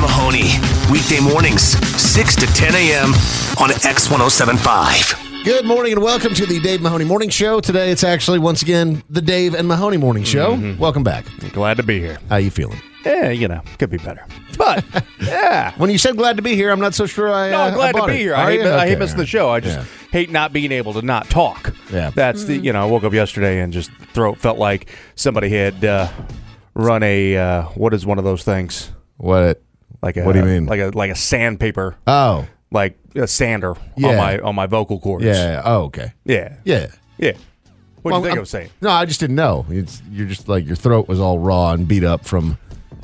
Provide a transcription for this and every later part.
Mahoney. Weekday mornings, 6 to 10 a.m. on X1075. Good morning and welcome to the Dave Mahoney Morning Show. Today it's actually, once again, the Dave and Mahoney Morning Show. Welcome back. Glad to be here. How you feeling? Yeah, could be better. But, yeah. When you said glad to be here, I'm not so sure I'm glad to be here. I hate missing the show. I just Yeah. hate not being able to not talk. Yeah. That's I woke up yesterday and just throat felt like somebody had run a, what is one of those things? What do you mean? Like a sandpaper. Oh. Like a sander Yeah. on my vocal cords. Yeah. Oh, okay. Yeah. Yeah. What do you think I was saying? No, I just didn't know. You're just like your throat was all raw and beat up from.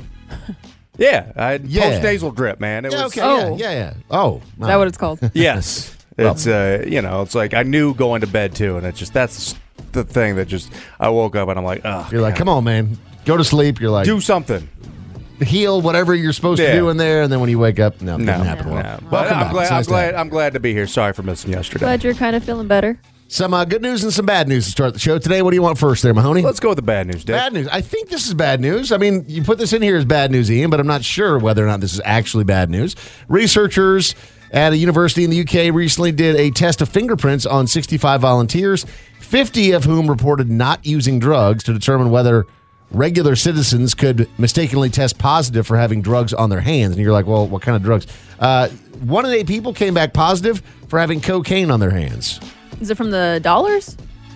Yeah. I had Yeah. post-nasal drip, man. It was, Okay. Oh. Yeah. Oh. Is that what it's called? Yes. It's it's like I knew going to bed too, and that's the thing that just I woke up and I'm like, oh, You're like, come on, man. Go to sleep. You're like, do something. heal whatever you're supposed to Yeah. do in there, and then when you wake up, no, it didn't happen. No. Well, But welcome back. It's nice to have you. I'm glad to be here. Sorry for missing yesterday. Glad you're kind of feeling better. Some good news and some bad news to start the show today. What do you want first there, Mahoney? Let's go with the bad news, Dave. Bad news. I think this is bad news. I mean, you put this in here as bad news, Ian, but I'm not sure whether or not this is actually bad news. Researchers at a university in the UK recently did a test of fingerprints on 65 volunteers, 50 of whom reported not using drugs to determine whether regular citizens could mistakenly test positive for having drugs on their hands. And you're like, well, what kind of drugs? 1 in 8 people came back positive for having cocaine on their hands. Is it from the dollars?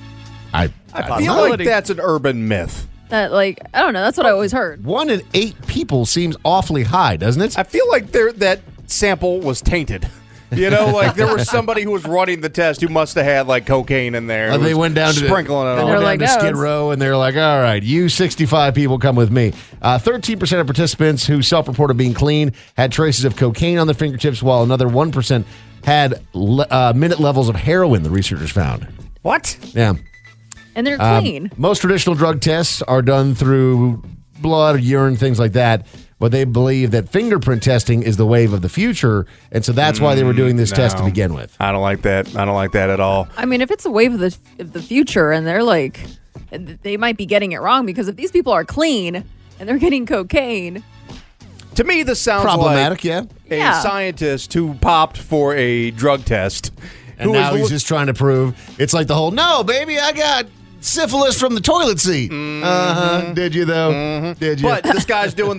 I feel like that's an urban myth. That, like, I don't know. That's what I always heard. 1 in 8 people seems awfully high, doesn't it? I feel like that sample was tainted. Like there was somebody who was running the test who must have had like cocaine in there. They went down to sprinkling it They on. went like, down to "No, Skid it's-" Row, and they're like, "All right, you 65 people, come with me." 13% of participants who self-reported being clean had traces of cocaine on their fingertips, while another 1% had minute levels of heroin. The researchers found. What? Yeah, And they're clean. most traditional drug tests are done through blood, urine, things like that. But they believe that fingerprint testing is the wave of the future, and so that's why they were doing this test to No. begin with. I don't like that. I don't like that at all. I mean, if it's a wave of the future and they're like, they might be getting it wrong because if these people are clean and they're getting cocaine. To me, this sounds Problematic, yeah. like a Yeah. scientist who popped for a drug test. And now he's just trying to prove it's like the whole, no, baby, I got syphilis from the toilet seat. Did you though? Did you? But this guy's doing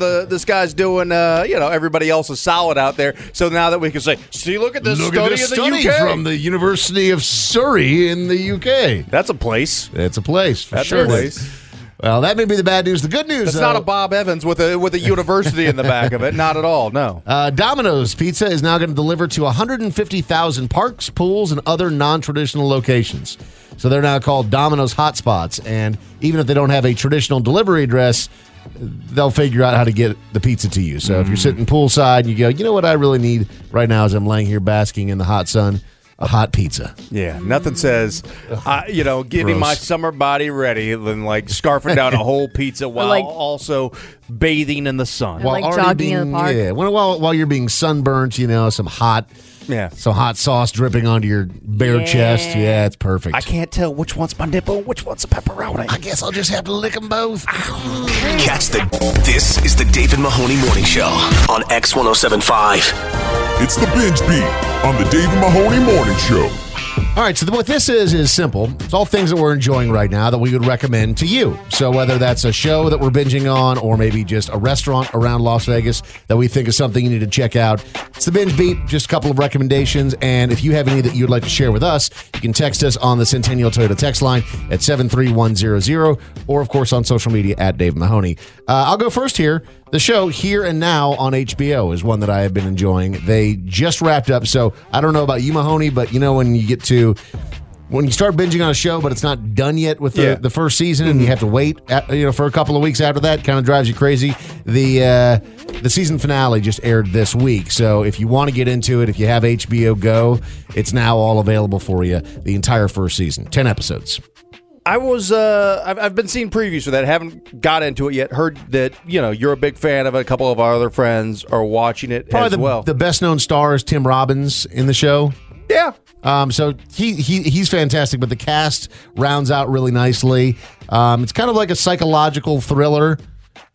everybody else is solid out there. So now that we can say, see, look at this Look study at this in the study UK. from the University of Surrey in the UK. That's a place. It's a place for That's sure. a place. Well, that may be the bad news. The good news, It's though, not a Bob Evans with a university in the back of it. Not at all. No. Domino's Pizza is now going to deliver to 150,000 parks, pools, and other non-traditional locations. So they're now called Domino's Hotspots. And even if they don't have a traditional delivery address, they'll figure out how to get the pizza to you. So if you're sitting poolside and you go, you know what I really need right now as I'm laying here basking in the hot sun? A hot pizza. Yeah, nothing says, getting my summer body ready than like scarfing down a whole pizza while like- also bathing in the sun. Like already jogging in the park. Yeah, while you're being sunburnt, some hot sauce dripping onto your bare chest. Yeah, it's perfect. I can't tell which one's my nipple, which one's a pepperoni. I guess I'll just have to lick them both. This is the Dave and Mahoney Morning Show on X1075. It's the Binge Beat on the Dave and Mahoney Morning Show. All right, so what this is simple. It's all things that we're enjoying right now that we would recommend to you. So whether that's a show that we're binging on or maybe just a restaurant around Las Vegas that we think is something you need to check out, it's the Binge Beat, just a couple of recommendations. And if you have any that you'd like to share with us, you can text us on the Centennial Toyota text line at 73100 or, of course, on social media at Dave Mahoney. I'll go first here. The show Here and Now on HBO is one that I have been enjoying. They just wrapped up, so I don't know about you, Mahoney, but when you start binging on a show, but it's not done yet with the first season, and you have to wait, for a couple of weeks after that, kind of drives you crazy. The season finale just aired this week, so if you want to get into it, if you have HBO Go, it's now all available for you. The entire first season, 10 episodes. I was, I've been seeing previews for that. Haven't got into it yet. Heard that, you're a big fan of it. A couple of our other friends are watching it as well. The best known star is Tim Robbins in the show. Yeah. So he's fantastic, but the cast rounds out really nicely. It's kind of like a psychological thriller.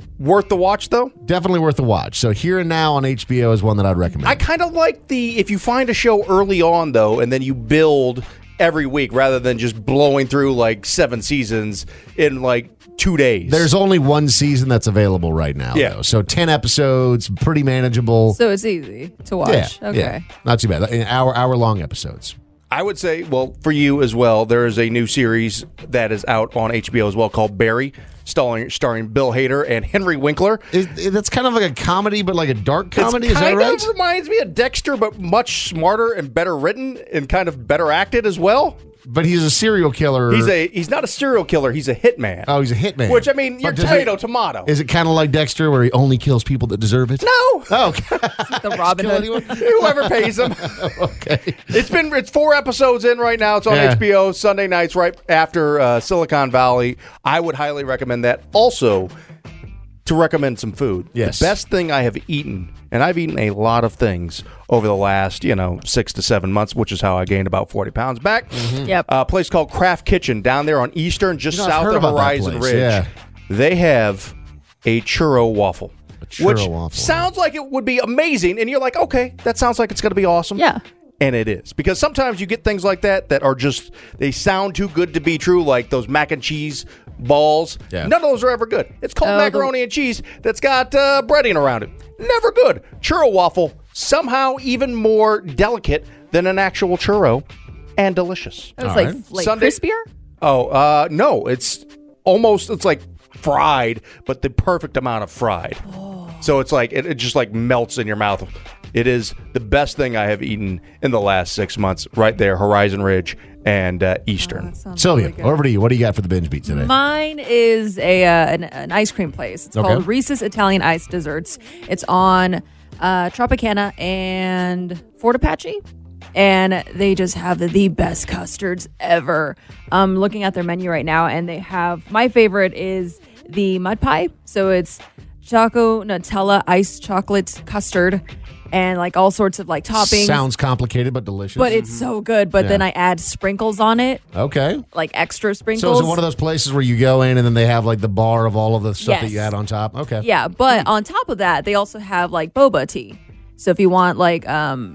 Worth the watch, though? Definitely worth the watch. So Here and Now on HBO is one that I'd recommend. I kind of like if you find a show early on, though, and then you build every week rather than just blowing through like 7 seasons in like 2 days. There's only one season that's available right now, though. So 10 episodes, pretty manageable. So it's easy to watch. Yeah, Okay. yeah. Not too bad. Hour-long episodes. I would say, well, for you as well, there is a new series that is out on HBO as well called Barry, starring Bill Hader and Henry Winkler. That's kind of like a comedy, but like a dark comedy. It Is that right? kind of reminds me of Dexter, but much smarter and better written and kind of better acted as well. But he's a serial killer. He's not a serial killer. He's a hitman. Oh, he's a hitman. Which, I mean, you're But tomato. Is it kind of like Dexter where he only kills people that deserve it? No. Oh, okay. The Robin Kill Hood. anyone? Whoever pays him. Okay. It's 4 episodes in right now. It's on Yeah. HBO Sunday nights right after Silicon Valley. I would highly recommend that. Also, to recommend some food. Yes. The best thing I have eaten, and I've eaten a lot of things over the last, 6 to 7 months, which is how I gained about 40 pounds back. Yep. A place called Craft Kitchen down there on Eastern, just I've south heard of about that Horizon place, Ridge. yeah. They have a churro waffle. churro Which waffle. sounds like it would be amazing, and you're like, okay, that sounds like it's going to be awesome. Yeah. And it is. Because sometimes you get things like that are just, they sound too good to be true, like those mac and cheese balls. Yeah. None of those are ever good. It's called macaroni and cheese that's got breading around it. Never good. Churro waffle, somehow even more delicate than an actual churro and delicious. It was All like, right. like Sunday- crispier? Oh, no. It's like fried, but the perfect amount of fried. So it's like, it just like melts in your mouth. It is the best thing I have eaten in the last 6 months, right there, Horizon Ridge and Eastern. That sounds Sylvia, really good. over to you. What do you got for the binge beat today? Mine is an ice cream place. It's Okay. called Reese's Italian Ice Desserts. It's on Tropicana and Fort Apache. And they just have the best custards ever. I'm looking at their menu right now, and they have, my favorite is the mud pie. So it's Choco Nutella iced chocolate custard and like all sorts of like toppings. Sounds complicated, but delicious. but it's so good. But Yeah. then I add sprinkles on it, okay. like extra sprinkles. So is it one of those places where you go in and then they have like the bar of all of the stuff that Yes. you add on top? Okay. Yeah, but on top of that, they also have like boba tea. So if you want like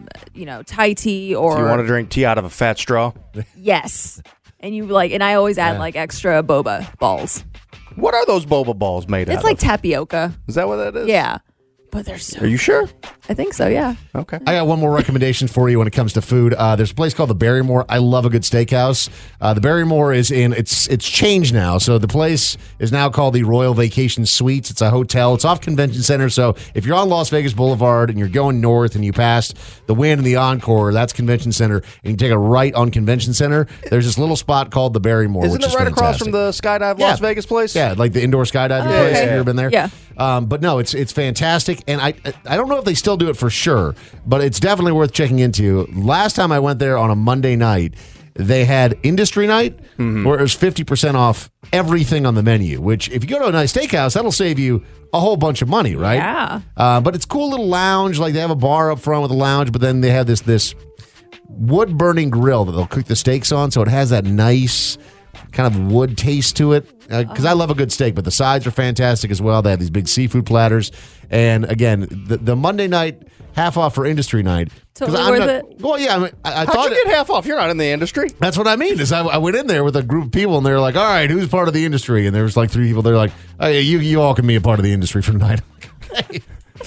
Thai tea or Do you want to drink tea out of a fat straw? yes, and you like, and I always add like extra boba balls. What are those boba balls made out It's like of? tapioca. Is that what that is? Yeah, but they're so. Are you sure? I think so. Yeah. Okay. I got one more recommendation for you when it comes to food. There's a place called the Barrymore. I love a good steakhouse. The Barrymore is it's changed now. So the place is now called the Royal Vacation Suites. It's a hotel. It's off Convention Center. So if you're on Las Vegas Boulevard and you're going north and you pass the Wynn and the Encore, that's Convention Center, and you take a right on Convention Center, there's this little spot called the Barrymore, Isn't which it is right across fantastic. from the Skydive Las Vegas place? Yeah, like the indoor skydiving place. okay. Have you ever been there? Yeah. But no, it's fantastic, and I don't know if they still do it for sure, but it's definitely worth checking into. Last time I went there on a Monday night, they had industry night where it was 50% off everything on the menu. Which, if you go to a nice steakhouse, that'll save you a whole bunch of money, right? Yeah. But it's a cool little lounge. Like they have a bar up front with a lounge, but then they have this wood burning grill that they'll cook the steaks on, so it has that nice kind of wood taste to it. Because I love a good steak, but the sides are fantastic as well. They have these big seafood platters, and again, the Monday night half off for industry night. 'Cause Totally I'm worth not- it. Well, yeah, I How'd thought you get half off? You're not in the industry. that's what I mean. Is I went in there with a group of people, and they were like, "All right, who's part of the industry?" And there was like 3 people. They're like, "Oh, yeah, you all can be a part of the industry for tonight." Okay.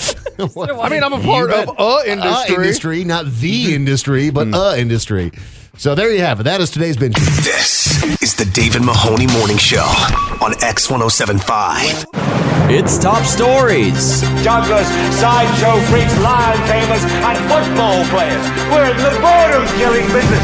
I mean, I'm a part of industry. industry, not the industry, but industry. So there you have it. That is today's binge. This is the David Mahoney Morning Show on X1075. It's top stories. Jugglers, sideshow freaks, lion tamers, and football players. We're in the boredom killing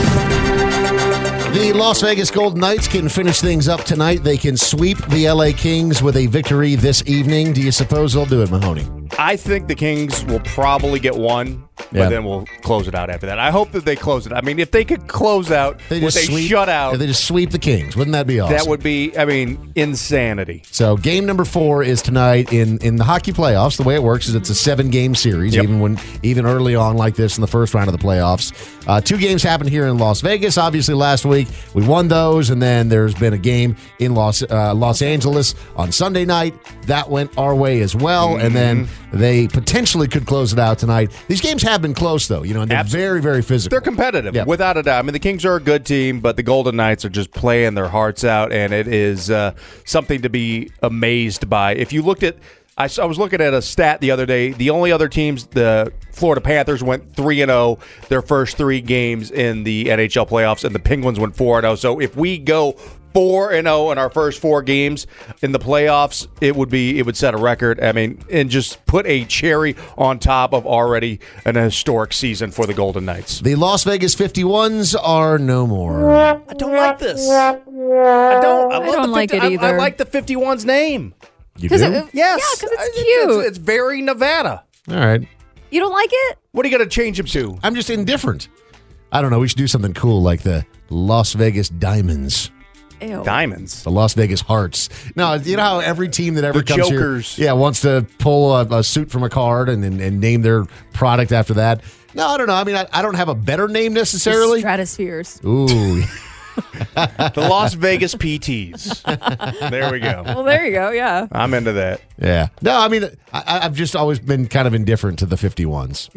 business. The Las Vegas Golden Knights can finish things up tonight. They can sweep the LA Kings with a victory this evening. Do you suppose they'll do it, Mahoney? I think the Kings will probably get one. Yeah. but then we'll close it out after that. I hope that they close it. I mean, if they could close out with a shutout, if they just sweep the Kings, wouldn't that be awesome? that would be, I mean, insanity. So game number 4 is tonight in the hockey playoffs. The way it works is it's a 7-game series, even early on like this in the first round of the playoffs. 2 games happened here in Las Vegas. Obviously, last week we won those, and then there's been a game in Los Angeles on Sunday night. That went our way as well, and then they potentially could close it out tonight. These games have been close, though, and they're very, very physical. They're competitive, without a doubt. I mean, the Kings are a good team, but the Golden Knights are just playing their hearts out, and it is something to be amazed by. If you looked at, I was looking at a stat the other day. The only other teams, the Florida Panthers went 3-0 their first 3 games in the NHL playoffs, and the Penguins went 4-0. So if we go 4-0 in our first 4 games in the playoffs, it would set a record. I mean, and just put a cherry on top of already an historic season for the Golden Knights. The Las Vegas 51s are no more. I don't like this. I don't like it either. I like the 51's name. You do? Yes. Yeah, because it's cute. It's very Nevada. All right. You don't like it? What are you going to change him to? I'm just indifferent. I don't know. We should do something cool like the Las Vegas Diamonds. Ew. Diamonds. The Las Vegas Hearts. No, you know how every team that ever The comes Jokers. here wants to pull a suit from a card and name their product after that? No, I don't know. I mean, I don't have a better name necessarily. Stratospheres. Ooh. The Las Vegas PTs. There we go. Well, there you go. Yeah. I'm into that. Yeah. No, I mean, I've just always been kind of indifferent to the 51s.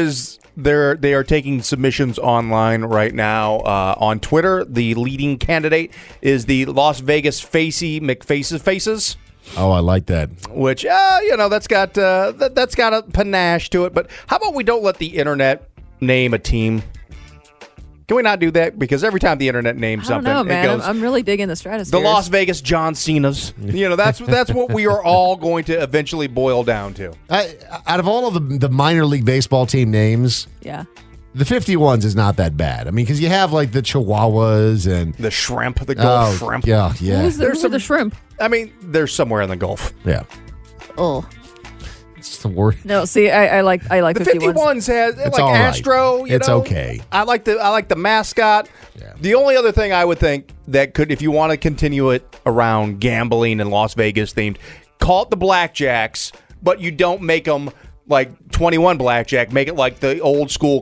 They are taking submissions online right now on Twitter. The leading candidate is the Las Vegas Facey McFaces. Oh, I like that. Which that's got a panache to it. But how about we don't let the internet name a team? Can we not do that? Because every time the internet names something, I don't know, man. it goes, I'm really digging the Stratospheres. the Las Vegas John Cena's. That's what we are all going to eventually boil down to. Out of all of the minor league baseball team names, Yeah. the 51s is not that bad. I mean, because you have like the Chihuahuas and The shrimp, the Gulf shrimp. Yeah. Who's the shrimp? I mean, they're somewhere in the Gulf. Yeah. Oh. It's the word. No, see, I like The 51s. 51s has It's like all right. Astro. It's okay. I like the mascot. Yeah. The only other thing I would think that could, if you want to continue it around gambling and Las Vegas themed, call it the Blackjacks, but you don't make them like 21 Blackjack. Make it like the old school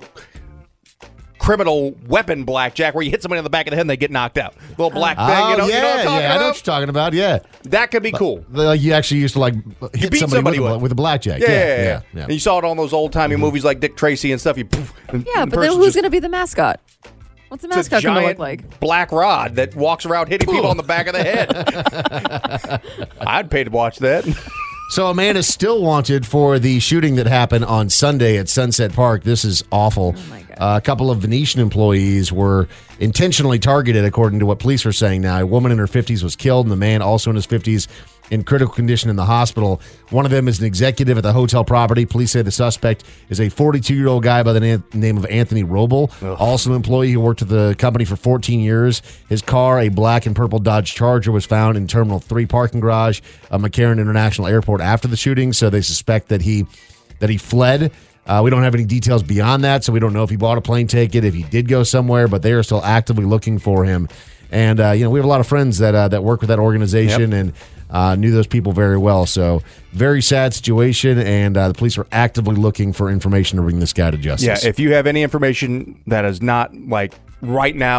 criminal weapon blackjack, where you hit somebody on the back of the head and they get knocked out. Little black thing. Oh, you know what I'm talking I know about? what you're talking about. Yeah. That could be cool. Like you actually used to like hit beat somebody somebody with a blackjack. Yeah. And you saw it on those old timey movies like Dick Tracy and stuff. Yeah, but then who's going to be the mascot? What's the mascot going to look like? Black rod that walks around hitting people on the back of the head. I'd pay to watch that. So a man is still wanted for the shooting that happened on Sunday at Sunset Park. This is awful. Oh my God. A couple of Venetian employees were intentionally targeted, according to what police are saying now. A woman in her 50s was killed, and the man, also in his 50s, in critical condition in the hospital. One of them is an executive at the hotel property. Police say the suspect is a 42-year-old guy by the name of Anthony Roble, also an employee who worked at the company for 14 years. His car, a black and purple Dodge Charger, was found in Terminal 3 parking garage of McCarran International Airport after the shooting, so they suspect that he fled. We don't have any details beyond that, so we don't know if he bought a plane ticket, if he did go somewhere, but they are still actively looking for him. And, we have a lot of friends that work with that organization and knew those people very well. So very sad situation, and the police are actively looking for information to bring this guy to justice. Yeah, if you have any information that is not like right now,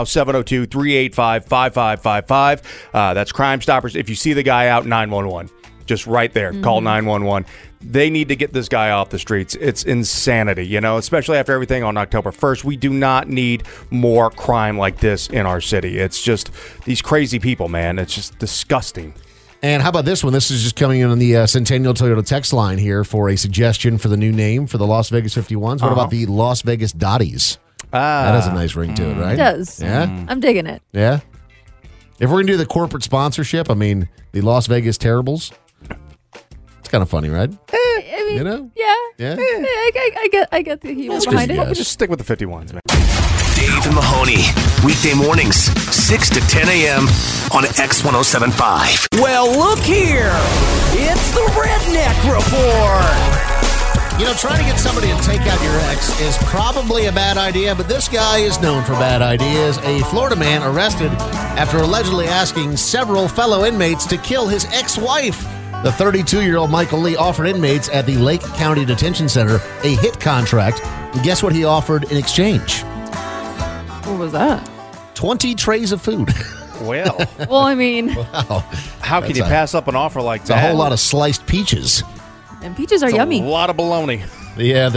702-385-5555. That's Crime Stoppers. If you see the guy out, 911. Just right there. Call 911. They need to get this guy off the streets. It's insanity, especially after everything on October 1st. We do not need more crime like this in our city. It's just these crazy people, man. It's just disgusting. And how about this one? This is just coming in on the Centennial Toyota text line here for a suggestion for the new name for the Las Vegas 51s. What about the Las Vegas Dotties? That has a nice ring to it, right? It does. Yeah? I'm digging it. Yeah? If we're going to do the corporate sponsorship, the Las Vegas Terribles, it's kind of funny, right? I mean, Yeah? I get the humor behind it. yes. We'll just stick with the 51s, man. Dave and Mahoney, weekday mornings, 6 to 10 a.m. on X1075. Well, look here. It's the Redneck Report. You know, trying to get somebody to take out your ex is probably a bad idea, but this guy is known for bad ideas. A Florida man arrested after allegedly asking several fellow inmates to kill his ex-wife. The 32-year-old Michael Lee offered inmates at the Lake County Detention Center a hit contract. And guess what he offered in exchange? What was that? 20 trays of food. Well, Well, I mean, Wow. how can you pass up an offer like It's a that? whole lot of sliced peaches. and peaches are It's yummy. A lot of bologna. Yeah,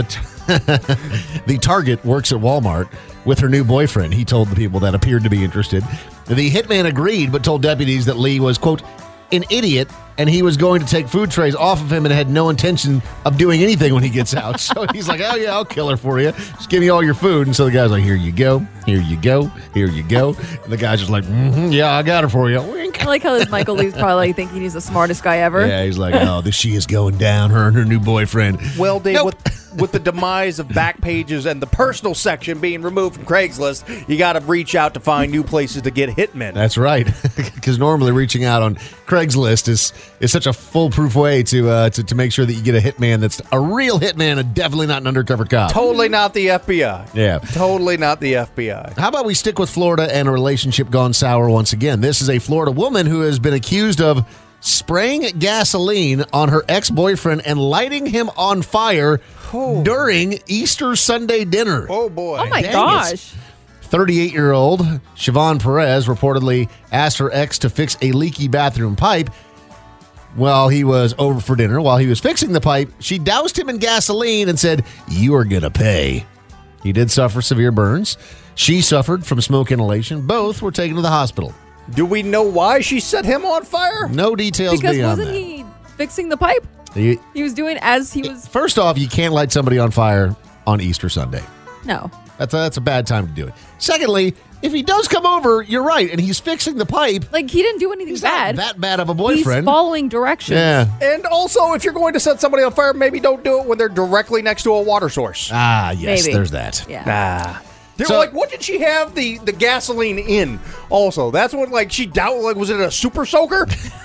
the Target works at Walmart with her new boyfriend, he told the people that appeared to be interested. The hitman agreed, but told deputies that Lee was, quote, an idiot, and he was going to take food trays off of him and had no intention of doing anything when he gets out. So he's like, oh, yeah, I'll kill her for you. Just give me all your food. And so the guy's like, here you go, here you go, here you go. And the guy's just like, yeah, I got her for you. Wink. I like how this Michael Lee's probably thinking he's the smartest guy ever. Yeah, he's like, oh, she is going down, her and her new boyfriend. Well, Dave, Nope. with the demise of Backpages and the personal section being removed from Craigslist, you got to reach out to find new places to get hitmen. That's right, because normally reaching out on Craigslist is such a foolproof way to make sure that you get a hitman that's a real hitman and definitely not an undercover cop. Totally not the FBI. Yeah. Totally not the FBI. How about we stick with Florida and a relationship gone sour once again? This is a Florida woman who has been accused of spraying gasoline on her ex-boyfriend and lighting him on fire during Easter Sunday dinner. Oh, boy. Oh my Dang it. gosh. 38-year-old Siobhan Perez reportedly asked her ex to fix a leaky bathroom pipe while he was over for dinner. While he was fixing the pipe, she doused him in gasoline and said, "You are going to pay." He did suffer severe burns. She suffered from smoke inhalation. Both were taken to the hospital. Do we know why she set him on fire? No details Because beyond wasn't that. he fixing the pipe? He- He was doing as he was. First off, you can't light somebody on fire on Easter Sunday. No. That's a bad time to do it. Secondly, if he does come over, you're right, and he's fixing the pipe. Like, he didn't do anything He's bad. not that bad of a He's boyfriend. following directions. Yeah. And also, if you're going to set somebody on fire, maybe don't do it when they're directly next to a water source. Ah, yes, Maybe. there's that. Yeah. So, like, what did she have the gasoline in? Also, that's what, like, she doubt, like, was it a super soaker?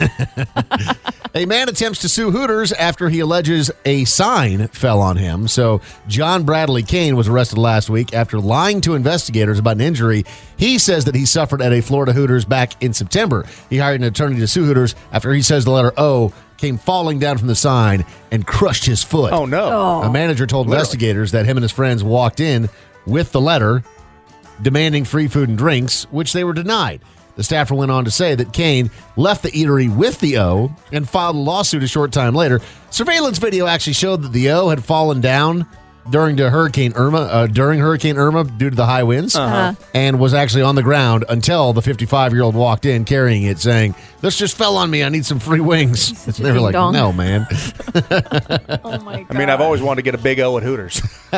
A man attempts to sue Hooters after he alleges a sign fell on him. So, John Bradley Kane was arrested last week after lying to investigators about an injury he says that he suffered at a Florida Hooters back in September. He hired an attorney to sue Hooters after he says the letter O came falling down from the sign and crushed his foot. Oh, no. A manager told Literally. investigators that him and his friends walked in with the letter demanding free food and drinks, which they were denied. The staffer went on to say that Kane left the eatery with the O and filed a lawsuit a short time later. Surveillance video actually showed that the O had fallen down during Hurricane Irma due to the high winds and was actually on the ground until the 55-year-old walked in carrying it saying, "This just fell on me. I need some free wings." And they were like, ding-dong. "No, man." Oh, my God. I mean, I've always wanted to get a big O at Hooters.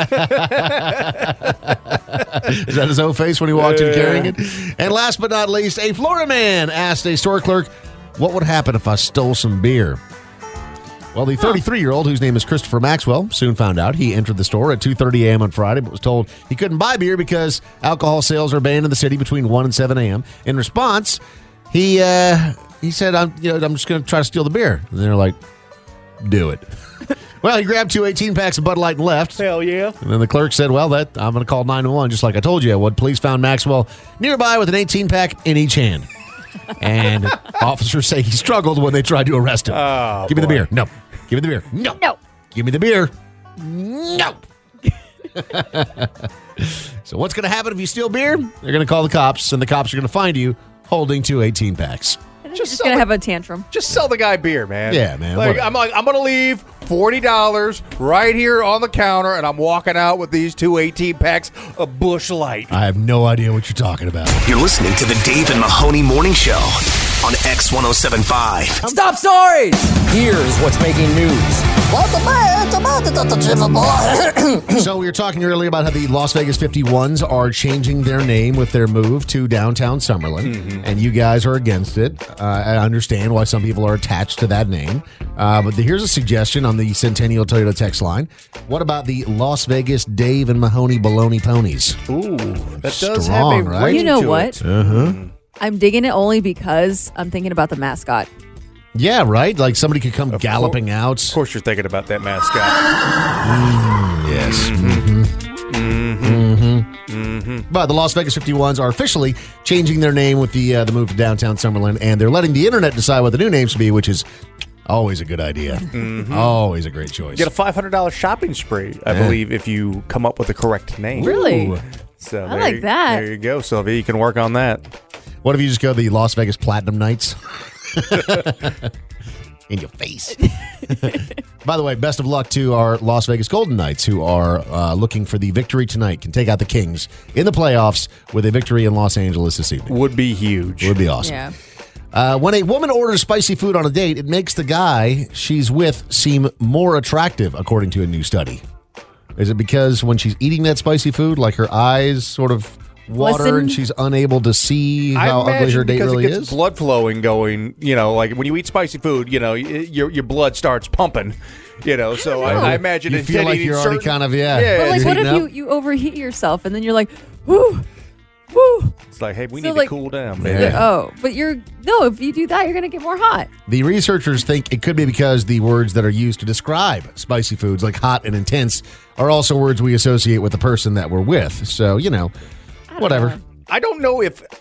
Is that his O face when he walked in carrying it? And last but not least, a Florida man asked a store clerk, what would happen if I stole some beer? Well, the 33-year-old, whose name is Christopher Maxwell, soon found out. He entered the store at 2:30 a.m. on Friday, but was told he couldn't buy beer because alcohol sales are banned in the city between 1 and 7 a.m. In response, he said, I'm just going to try to steal the beer. And they're like, do it. Well, he grabbed 2 18-packs of Bud Light and left. Hell yeah. And then the clerk said, well, I'm going to call 911, just like I told you I would. Police found Maxwell nearby with an 18-pack in each hand. And officers say he struggled when they tried to arrest him. Oh, Give me the boy. beer. No. Give me the beer. No. No. Give me the beer. No. So what's going to happen if you steal beer? They're going to call the cops, and the cops are going to find you holding 2 18-packs. I think Just he's sell going to it. have a tantrum. Just sell the guy beer, man. Yeah, man, Like, whatever. I'm going to leave $40 right here on the counter, and I'm walking out with these 2 18-packs of Busch Light. I have no idea what you're talking about. You're listening to the Dave and Mahoney Morning Show on X1075. Top stories. Here's what's making news. So we were talking earlier about how the Las Vegas 51s are changing their name with their move to downtown Summerlin, and you guys are against it. I understand why some people are attached to that name, but here's a suggestion on the Centennial Toyota text line. What about the Las Vegas Dave and Mahoney Baloney Ponies? Ooh, that does Strong, have a right? ring You know to what? it. I'm digging it only because I'm thinking about the mascot. Yeah, right? Like somebody could come galloping out. Of course, you're thinking about that mascot. Yes. But the Las Vegas 51s are officially changing their name with the move to downtown Summerlin, and they're letting the internet decide what the new name should be, which is always a good idea. Always a great choice. Get a $500 shopping spree, I believe, if you come up with the correct name. Really? Ooh. So I like that. There you go, Sylvia. You can work on that. What if you just go the Las Vegas Platinum Knights? In your face. By the way, best of luck to our Las Vegas Golden Knights, who are looking for the victory tonight. Can take out the Kings in the playoffs with a victory in Los Angeles this evening. Would be huge. Would be awesome. Yeah. When a woman orders spicy food on a date, it makes the guy she's with seem more attractive, according to a new study. Is it because when she's eating that spicy food, like her eyes sort of water Listen. and she's unable to see how I ugly her date because really it gets is? blood flowing going, like when you eat spicy food, your blood starts pumping, so I imagine You it's feel like you're already kind of, yeah. But like, you're what if heating up. you overheat yourself and then you're like, whoo, whoo. It's like, hey, we So, need like- to cool down, Yeah. man. Oh, but if you do that, you're gonna get more hot. The researchers think it could be because the words that are used to describe spicy foods, like hot and intense, are also words we associate with the person that we're with. So, whatever. know. I don't know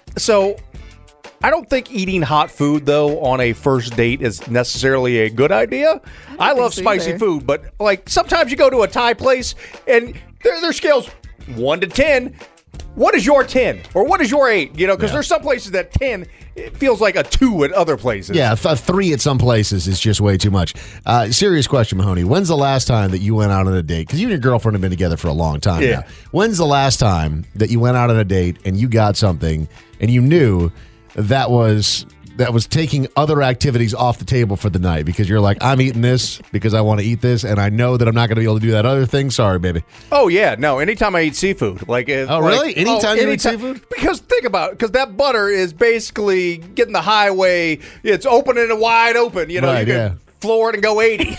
I don't think eating hot food, though, on a first date is necessarily a good idea. I think love so spicy either. food, but like sometimes you go to a Thai place and their scales 1 to 10. What is your 10? Or what is your 8? Because there's some places that 10, it feels like a 2 at other places. Yeah, 3 at some places is just way too much. Serious question, Mahoney. When's the last time that you went out on a date? Because you and your girlfriend have been together for a long time Yeah. now. When's the last time that you went out on a date and you got something and you knew that was taking other activities off the table for the night because you're like, I'm eating this because I want to eat this and I know that I'm not going to be able to do that other thing. Sorry, baby. Oh, yeah. No, anytime I eat seafood. Really? Anytime you eat seafood? Because think about it. Because that butter is basically getting the highway. It's opening it wide open. Right, you can floor it and go 80.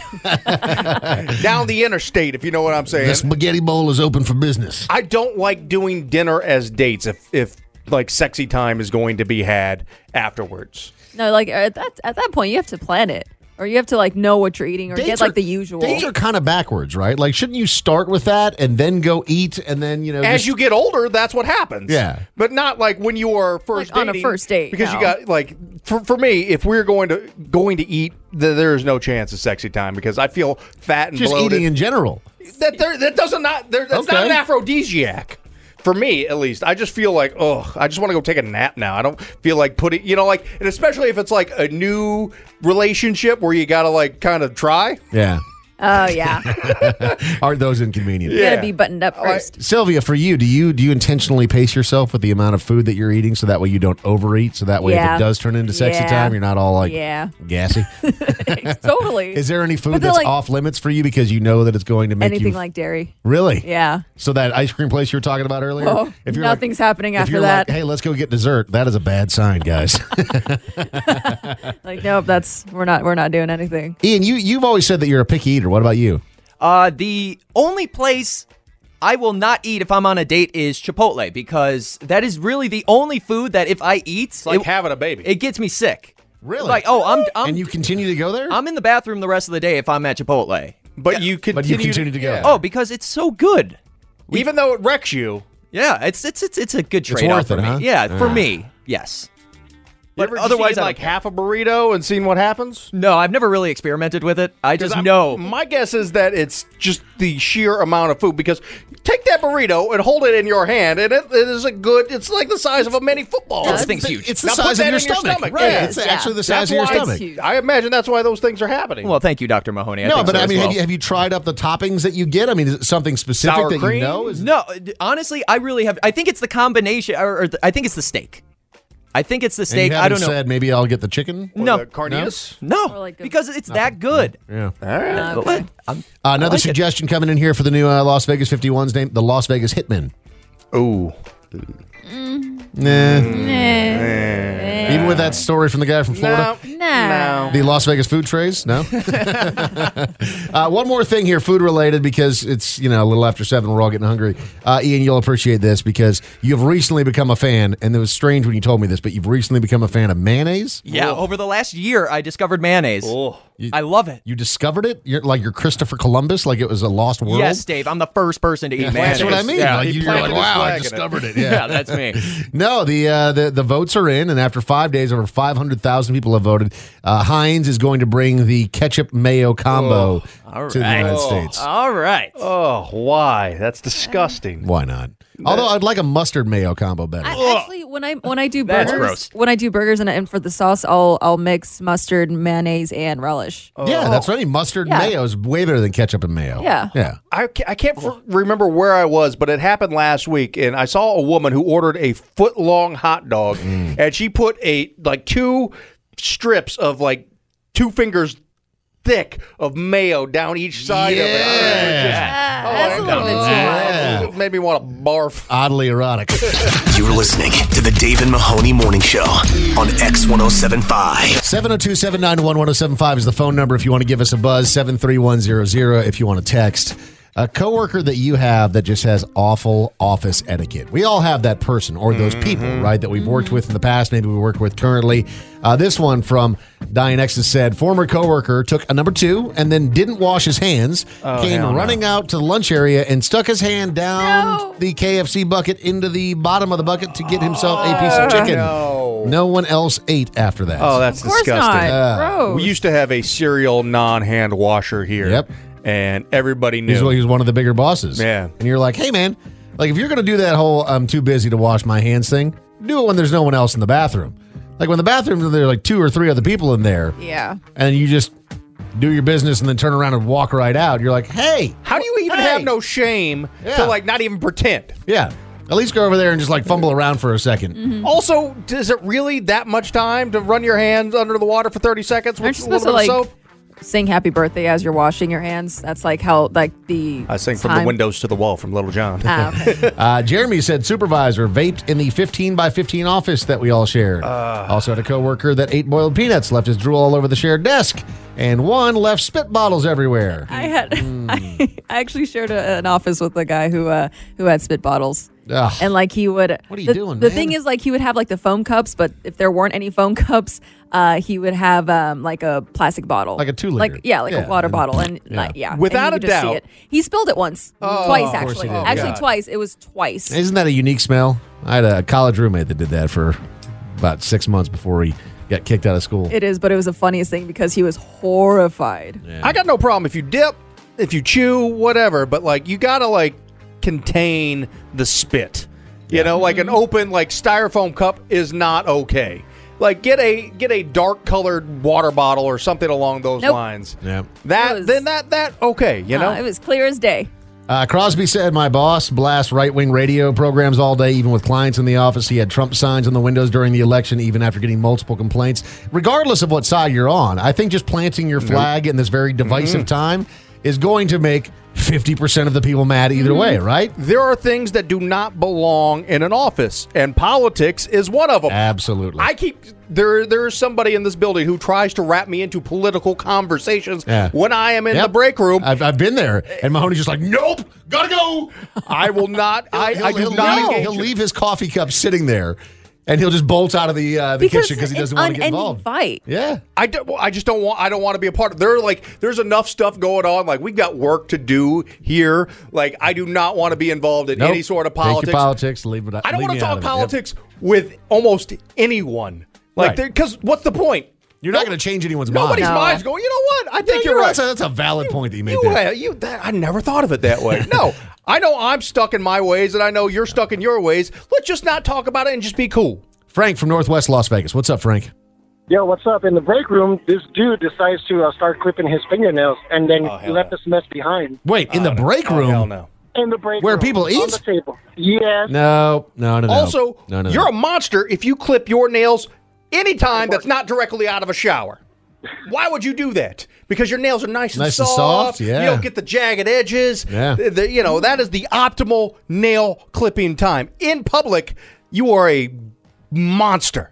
Down the interstate, if you know what I'm saying. The spaghetti bowl is open for business. I don't like doing dinner as dates if like sexy time is going to be had afterwards. No, like at that point, you have to plan it, or you have to like know what you're eating, or get like the usual. Dates are kind of backwards, right? Like, shouldn't you start with that and then go eat and then As you get older, that's what happens. Yeah. But not like when you are first Like on a dating, first date, because no. you got like for me, if we're going to eat, there is no chance of sexy time because I feel fat and just bloated. eating in general. That's not Okay. an aphrodisiac. For me, at least, I just feel like, I just want to go take a nap now. I don't feel like putting, and especially if it's like a new relationship where you got to like kind of try. Yeah. Oh yeah, Aren't those inconvenient? you gotta be buttoned up first. Sylvia, for you, do you intentionally pace yourself with the amount of food that you're eating so that way you don't overeat? So that way, if Yeah. it does turn into sexy Yeah. time, you're not all like Yeah. gassy. Totally. Is there any food But they're that's like- off limits for you because you know that it's going to make Anything you like dairy? really? Yeah. So that ice cream place you were talking about earlier, Oh, if you're nothing's happening if after you're that. Like, hey, let's go get dessert. That is a bad sign, guys. Like, nope, we're not doing anything. Ian, you've always said that you're a picky eater. What about you? The only place I will not eat if I'm on a date is Chipotle because that is really the only food that if I eat, It's like having a baby. it gets me sick. Really? Like, I'm And you continue to go there? I'm in the bathroom the rest of the day if I'm at Chipotle. but you continue, But you continue to go. Yeah. Oh, because it's so good. Even though it wrecks you. Yeah, it's a good trade-off worth for it, me. huh? Yeah, for me, yes. You But ever otherwise, just eaten, I like don't care. half a burrito and seen what happens? No, I've never really experimented with it. I just know. My guess is that it's just the sheer amount of food because take that burrito and hold it in your hand, and it is it's like the size of a mini football. This thing's huge. It's the Now put size of that your in your stomach. stomach. Right. Yeah. It's Yeah. actually the size That's of your why stomach. huge. I imagine that's why those things are happening. Well, thank you, Dr. Mahoney. I No, think but so I as mean, well. have you tried up the toppings that you get? I mean, is it something specific Sour that cream? you know? No, honestly, I really have. I think it's the combination, or I think it's the steak. I think it's the And steak. you I don't haven't know. said maybe I'll get the chicken? Or No. the carnitas. No, Or like a- because it's that good. Yeah. All right. Okay. Another like it. suggestion coming in here for the new Las Vegas 51's name, the Las Vegas Hitmen. Ooh. Nah. Even with that story from the guy from Florida. No. Nah. The Las Vegas food trays? No? One more thing here, food related, because it's, a little after 7. We're all getting hungry. Ian, you'll appreciate this because you've recently become a fan, and it was strange when you told me this, but you've recently become a fan of mayonnaise? Yeah, over the last year, I discovered mayonnaise. I love it. You discovered it? You're Christopher Columbus, like it was a lost world? Yes, Dave. I'm the first person to eat mayonnaise. That's what I mean. Yeah, Like, you're like, wow, I discovered it. yeah, that's me. No, the votes are in, and after 5 days, over 500,000 people have voted. Heinz is going to bring the ketchup mayo combo to the United States. All right. Oh, why? That's disgusting. Why not? Although I'd like a mustard mayo combo better. Actually, when I do That's burgers, gross. when I do burgers and for the sauce, I'll mix mustard, mayonnaise, and relish. Yeah, that's right. Mustard and mayo is way better than ketchup and mayo. Yeah. I can't remember where I was, but it happened last week, and I saw a woman who ordered a foot-long hot dog, and she put 2 strips of 2 fingers thick of mayo down each side of it. That's a little bit too much. It made me want to barf. Oddly erotic. You're listening to the Dave and Mahoney Morning Show on X1075. 702-791-1075 is the phone number if you want to give us a buzz. 73100 if you want to text. A coworker that you have that just has awful office etiquette. We all have that person or those people, right, that we've worked with in the past, maybe we work with currently. This one from Diane X said, former coworker took a number 2 and then didn't wash his hands, came running out to the lunch area and stuck his hand down the KFC bucket into the bottom of the bucket to get himself a piece of chicken. No one else ate after that. Oh, that's Of course disgusting. not. Gross. We used to have a cereal non-hand washer here. Yep. And everybody knew. He was one of the bigger bosses. Yeah. And you're like, hey, man, if you're going to do that whole I'm too busy to wash my hands thing, do it when there's no one else in the bathroom. Like when the bathroom, there are 2 or 3 other people in there. Yeah. And you just do your business and then turn around and walk right out. You're like, hey. How do you even have no shame to not even pretend? Yeah. At least go over there and just fumble around for a second. Also, is it really that much time to run your hands under the water for 30 seconds Aren't with you a little supposed bit to of soap? sing happy birthday as you're washing your hands? That's how the I sing from the windows to the wall from Little John. Okay. Jeremy said supervisor vaped in the 15 by 15 office that we all shared. Also had a coworker that ate boiled peanuts, left his drool all over the shared desk, and one left spit bottles everywhere. I actually shared an office with a guy who had spit bottles. Ugh. And he would. What are you doing, The man? thing is, he would have the foam cups, but if there weren't any foam cups, he would have a plastic bottle, Like a 2-liter. a water bottle, and Without and a you could just see doubt. it. He spilled it once, twice actually. he did. Actually, God. twice. It was twice. Isn't that a unique smell? I had a college roommate that did that for about 6 months before he got kicked out of school. It is, but it was the funniest thing because he was horrified. I got no problem if you dip, if you chew, whatever, but you gotta contain the spit. You know, an open styrofoam cup is not okay. Get a dark colored water bottle or something along those Nope. lines. Yeah. That okay, you know? It was clear as day. Crosby said, my boss blasts right-wing radio programs all day, even with clients in the office. He had Trump signs on the windows during the election, even after getting multiple complaints. Regardless of what side you're on, I think just planting your flag in this very divisive time is going to make 50% of the people mad either way, right? There are things that do not belong in an office, and politics is one of them. Absolutely. There is somebody in this building who tries to wrap me into political conversations when I am in Yep. the break room. I've been there, and Mahoney's just like, nope, gotta go. I will not. I do not engage. He'll leave his coffee cup sitting there, and he'll just bolt out of the kitchen because he doesn't want to get involved. Fight. Yeah. I just don't want. I don't want to be a part of. There's enough stuff going on. We've got work to do here. I do not want to be involved in any sort of politics. Take your politics. Leave it. I don't want to leave me out talk of it. politics with almost anyone. Right. Because what's the point? You're not going to change anyone's mind. Nobody's mind's going. You know what? I think you're right. That's a valid point that you made there. I never thought of it that way. No, I know I'm stuck in my ways, and I know you're stuck in your ways. Let's just not talk about it and just be cool. Frank from Northwest Las Vegas. What's up, Frank? Yo, what's up? In the break room, this dude decides to start clipping his fingernails, and then he left this mess behind. Wait, in the break room? Hell no. In the break Where room, people eat? on the table. Yes. No. Also, No. you're a monster if you clip your nails anytime that's not directly out of a shower. Why would you do that? Because your nails are nice and soft. Yeah. You don't get the jagged edges. Yeah. That is the optimal nail clipping time. In public, you are a monster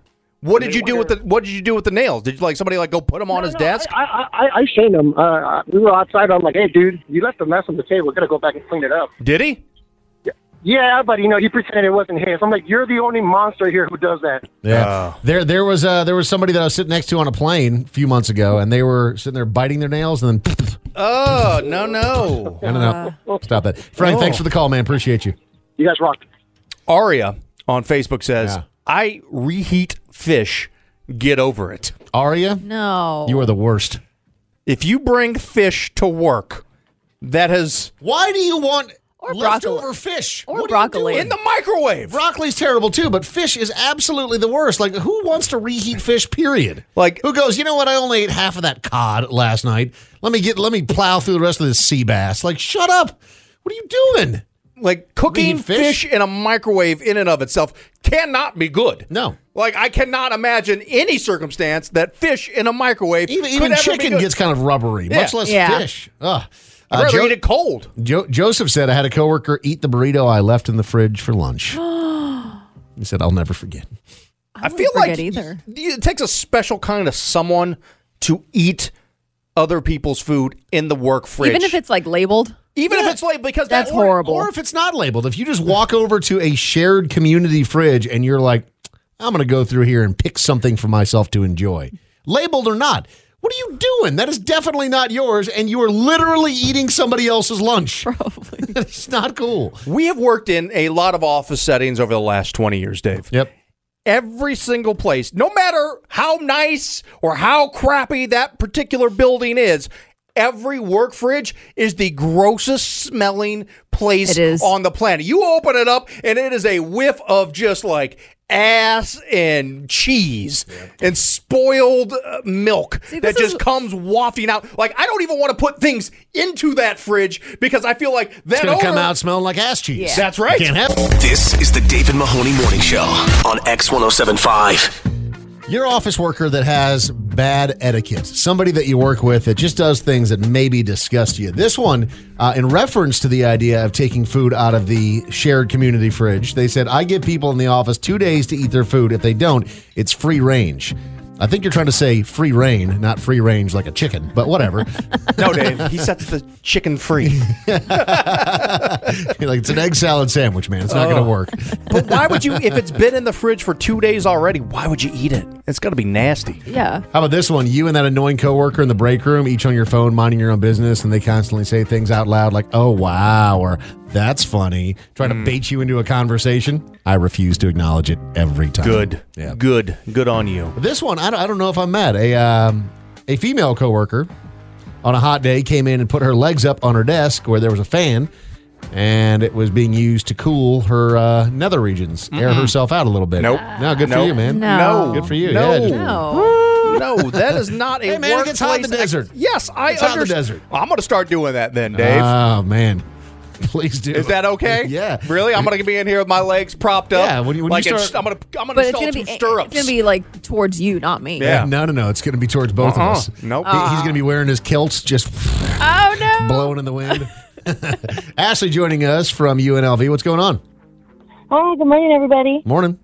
What did you do with the nails? Did you somebody go put them on his desk? I shamed him. We were outside. I'm like, hey, dude, you left a mess on the table. We're gonna go back and clean it up. Did he? Yeah, but he pretended it wasn't his. I'm like, you're the only monster here who does that. Yeah, there was somebody that I was sitting next to on a plane a few months ago, and they were sitting there biting their nails, and then. Oh no! No. Stop that, Frank. Thanks for the call, man. Appreciate you. You guys rock. Aria on Facebook says, "I reheat fish. Get over it." Aria, No. you are the worst. If you bring fish to work, that has Why do you want leftover broccoli. fish Or What are you broccoli. doing? in the microwave. Broccoli's terrible too, but fish is absolutely the worst. Who wants to reheat fish? Period. Who goes? You know what? I only ate half of that cod last night. Let me plow through the rest of this sea bass. Shut up! What are you doing? Cooking Reheat fish in a microwave in and of itself cannot be good. No. I cannot imagine any circumstance that fish in a microwave Even could chicken ever be gets kind of rubbery, much less fish. Ugh. I'd rather eat it cold. Joseph said, I had a coworker eat the burrito I left in the fridge for lunch. He said, I'll never forget. I feel like either. It takes a special kind of someone to eat other people's food in the work fridge. Even if it's labeled. Even if it's labeled, because that's horrible. Or if it's not labeled. If you just walk over to a shared community fridge and you're like, I'm going to go through here and pick something for myself to enjoy. Labeled or not. What are you doing? That is definitely not yours, and you are literally eating somebody else's lunch. Probably. It's not cool. We have worked in a lot of office settings over the last 20 years, Dave. Yep. Every single place, no matter how nice or how crappy that particular building is, every work fridge is the grossest smelling place on the planet. You open it up, and it is a whiff of just ass and cheese and spoiled milk that just comes wafting out. I don't even want to put things into that fridge because I feel like that it's going to come out smelling like ass cheese. Yeah. That's right. Can't have it. This is the David Mahoney Morning Show on X1075. Your office worker that has bad etiquette, somebody that you work with that just does things that maybe disgust you. This one, in reference to the idea of taking food out of the shared community fridge, they said, I give people in the office 2 days to eat their food. If they don't, it's free range. I think you're trying to say free reign, not free range like a chicken, but whatever. No, Dave, he sets the chicken free. It's an egg salad sandwich, man. It's not going to work. But why would you, if it's been in the fridge for 2 days already, why would you eat it? It's got to be nasty. Yeah. How about this one? You and that annoying coworker in the break room, each on your phone, minding your own business, and they constantly say things out loud like, oh, wow, or that's funny, trying to bait you into a conversation. I refuse to acknowledge it every time. Good. Yeah. Good on you. This one, I don't know if I'm mad. A female coworker on a hot day came in and put her legs up on her desk where there was a fan, and it was being used to cool her nether regions, air herself out a little bit. Nope. No, good for you, man. No. Good for you. No. Yeah, just- No, that is not a Hey, man, it gets hot in the workplace desert. Yes, I It's hot in the understand. desert. I'm going to start doing that then, Dave. Oh, man. Please do. Is that okay? Yeah. Really? I'm going to be in here with my legs propped up. Yeah, when you start- I'm going to But install it's two gonna stirrups. be towards you, not me. Yeah. No. It's going to be towards both of us. Nope. He's going to be wearing his kilts, just Oh no. blowing in the wind. Ashley joining us from UNLV. What's going on? Hi, good morning, everybody. Morning.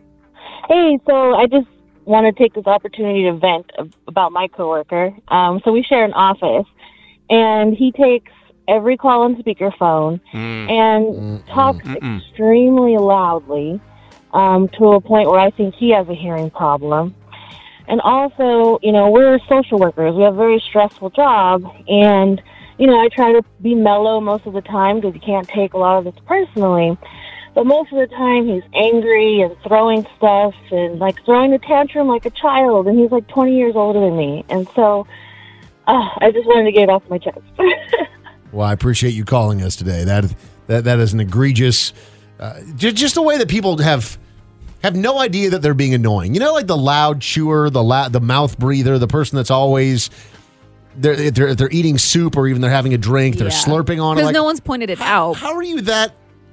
Hey, so I just want to take this opportunity to vent about my coworker. So we share an office, and he takes every call on speakerphone and talks extremely loudly to a point where I think he has a hearing problem. And also, we're social workers. We have a very stressful job, and I try to be mellow most of the time because you can't take a lot of this personally. But most of the time, he's angry and throwing stuff and, throwing a tantrum like a child. And he's, 20 years older than me. And so I just wanted to get it off my chest. Well, I appreciate you calling us today. That is an egregious, just the way that people have no idea that they're being annoying. The loud chewer, the mouth breather, the person that's always they're eating soup or even they're having a drink, they're slurping on it. Because no one's pointed it out. How are you that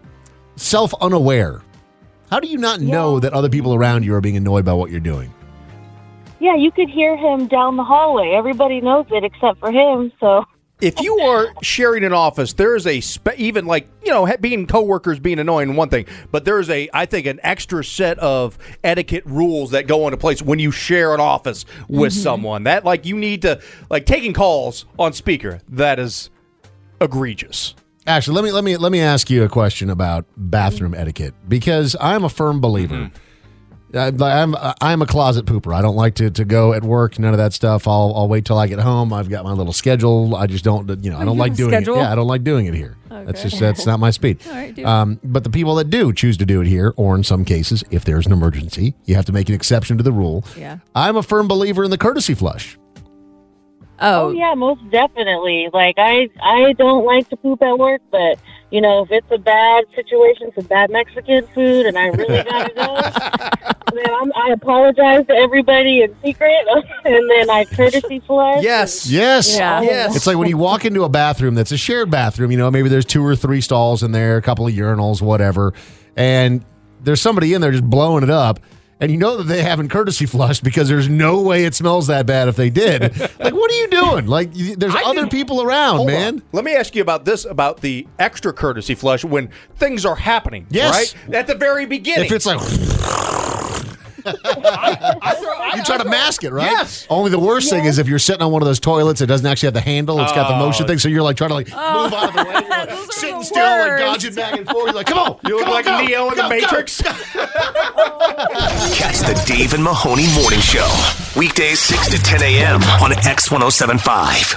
self-unaware? How do you not know that other people around you are being annoyed by what you're doing? Yeah, you could hear him down the hallway. Everybody knows it except for him, so... if you are sharing an office, there is even like, being coworkers being annoying one thing, but there's I think an extra set of etiquette rules that go into place when you share an office with someone. That like you need to taking calls on speaker. That is egregious. Actually, let me ask you a question about bathroom etiquette, because I'm a firm believer. I'm a closet pooper. I don't like to go at work. None of that stuff. I'll wait till I get home. I've got my little schedule. I just don't. I don't like doing it. Yeah, I don't like doing it here. Okay. That's not my speed. All right, but the people that do choose to do it here, or in some cases, if there's an emergency, you have to make an exception to the rule. Yeah. I'm a firm believer in the courtesy flush. Oh yeah, most definitely. Like I don't like to poop at work, but if it's a bad situation, some bad Mexican food, and I really gotta go, then I apologize to everybody in secret, and then I courtesy flush. Yes. Yeah. Yes. It's like when you walk into a bathroom that's a shared bathroom. Maybe there's 2 or 3 stalls in there, a couple of urinals, whatever, and there's somebody in there just blowing it up. And you know that they haven't courtesy flushed because there's no way it smells that bad if they did. Like, what are you doing? Like, there's other people around, Hold man. on. Let me ask you about the extra courtesy flush when things are happening. Yes. Right? At the very beginning. If it's like... you try to mask it, right? Yes. Only the worst thing is if you're sitting on one of those toilets, it doesn't actually have the handle. It's got the motion thing, so you're like trying to move out of the way. You're like sitting still, like dodging back and forth. You're like, come on. You look like Neo in the Matrix. Catch the Dave and Mahoney Morning Show. Weekdays 6 to 10 a.m. on X1075.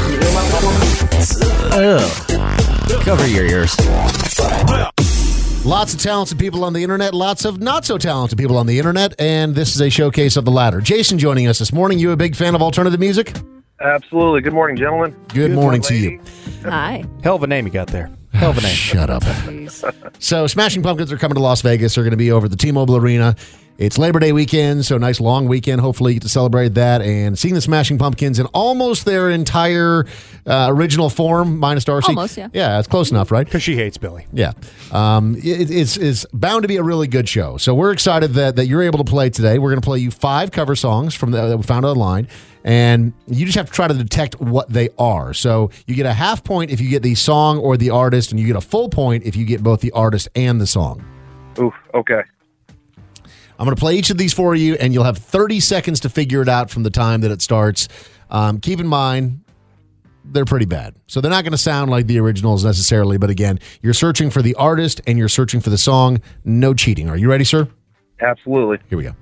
Cover your ears. Lots of talented people on the internet, lots of not so talented people on the internet, and this is a showcase of the latter. Jason joining us this morning. You a big fan of alternative music? Absolutely. Good morning, gentlemen. Good morning to you. Hi. Hell of a name you got there. Hell of a name. Shut up. So Smashing Pumpkins are coming to Las Vegas. They're going to be over at the T-Mobile Arena. It's Labor Day weekend, so nice long weekend. Hopefully you get to celebrate that and seeing the Smashing Pumpkins in almost their entire original form, minus Darcy. Almost, yeah. Yeah, it's close enough, right? Because she hates Billy. Yeah. It's bound to be a really good show. So we're excited that you're able to play today. We're going to play you 5 cover songs that we found online, and you just have to try to detect what they are. So you get a half point if you get the song or the artist, and you get a full point if you get both the artist and the song. Oof, okay. I'm going to play each of these for you, and you'll have 30 seconds to figure it out from the time that it starts. Keep in mind, they're pretty bad. So they're not going to sound like the originals necessarily, but again, you're searching for the artist and you're searching for the song. No cheating. Are you ready, sir? Absolutely. Here we go.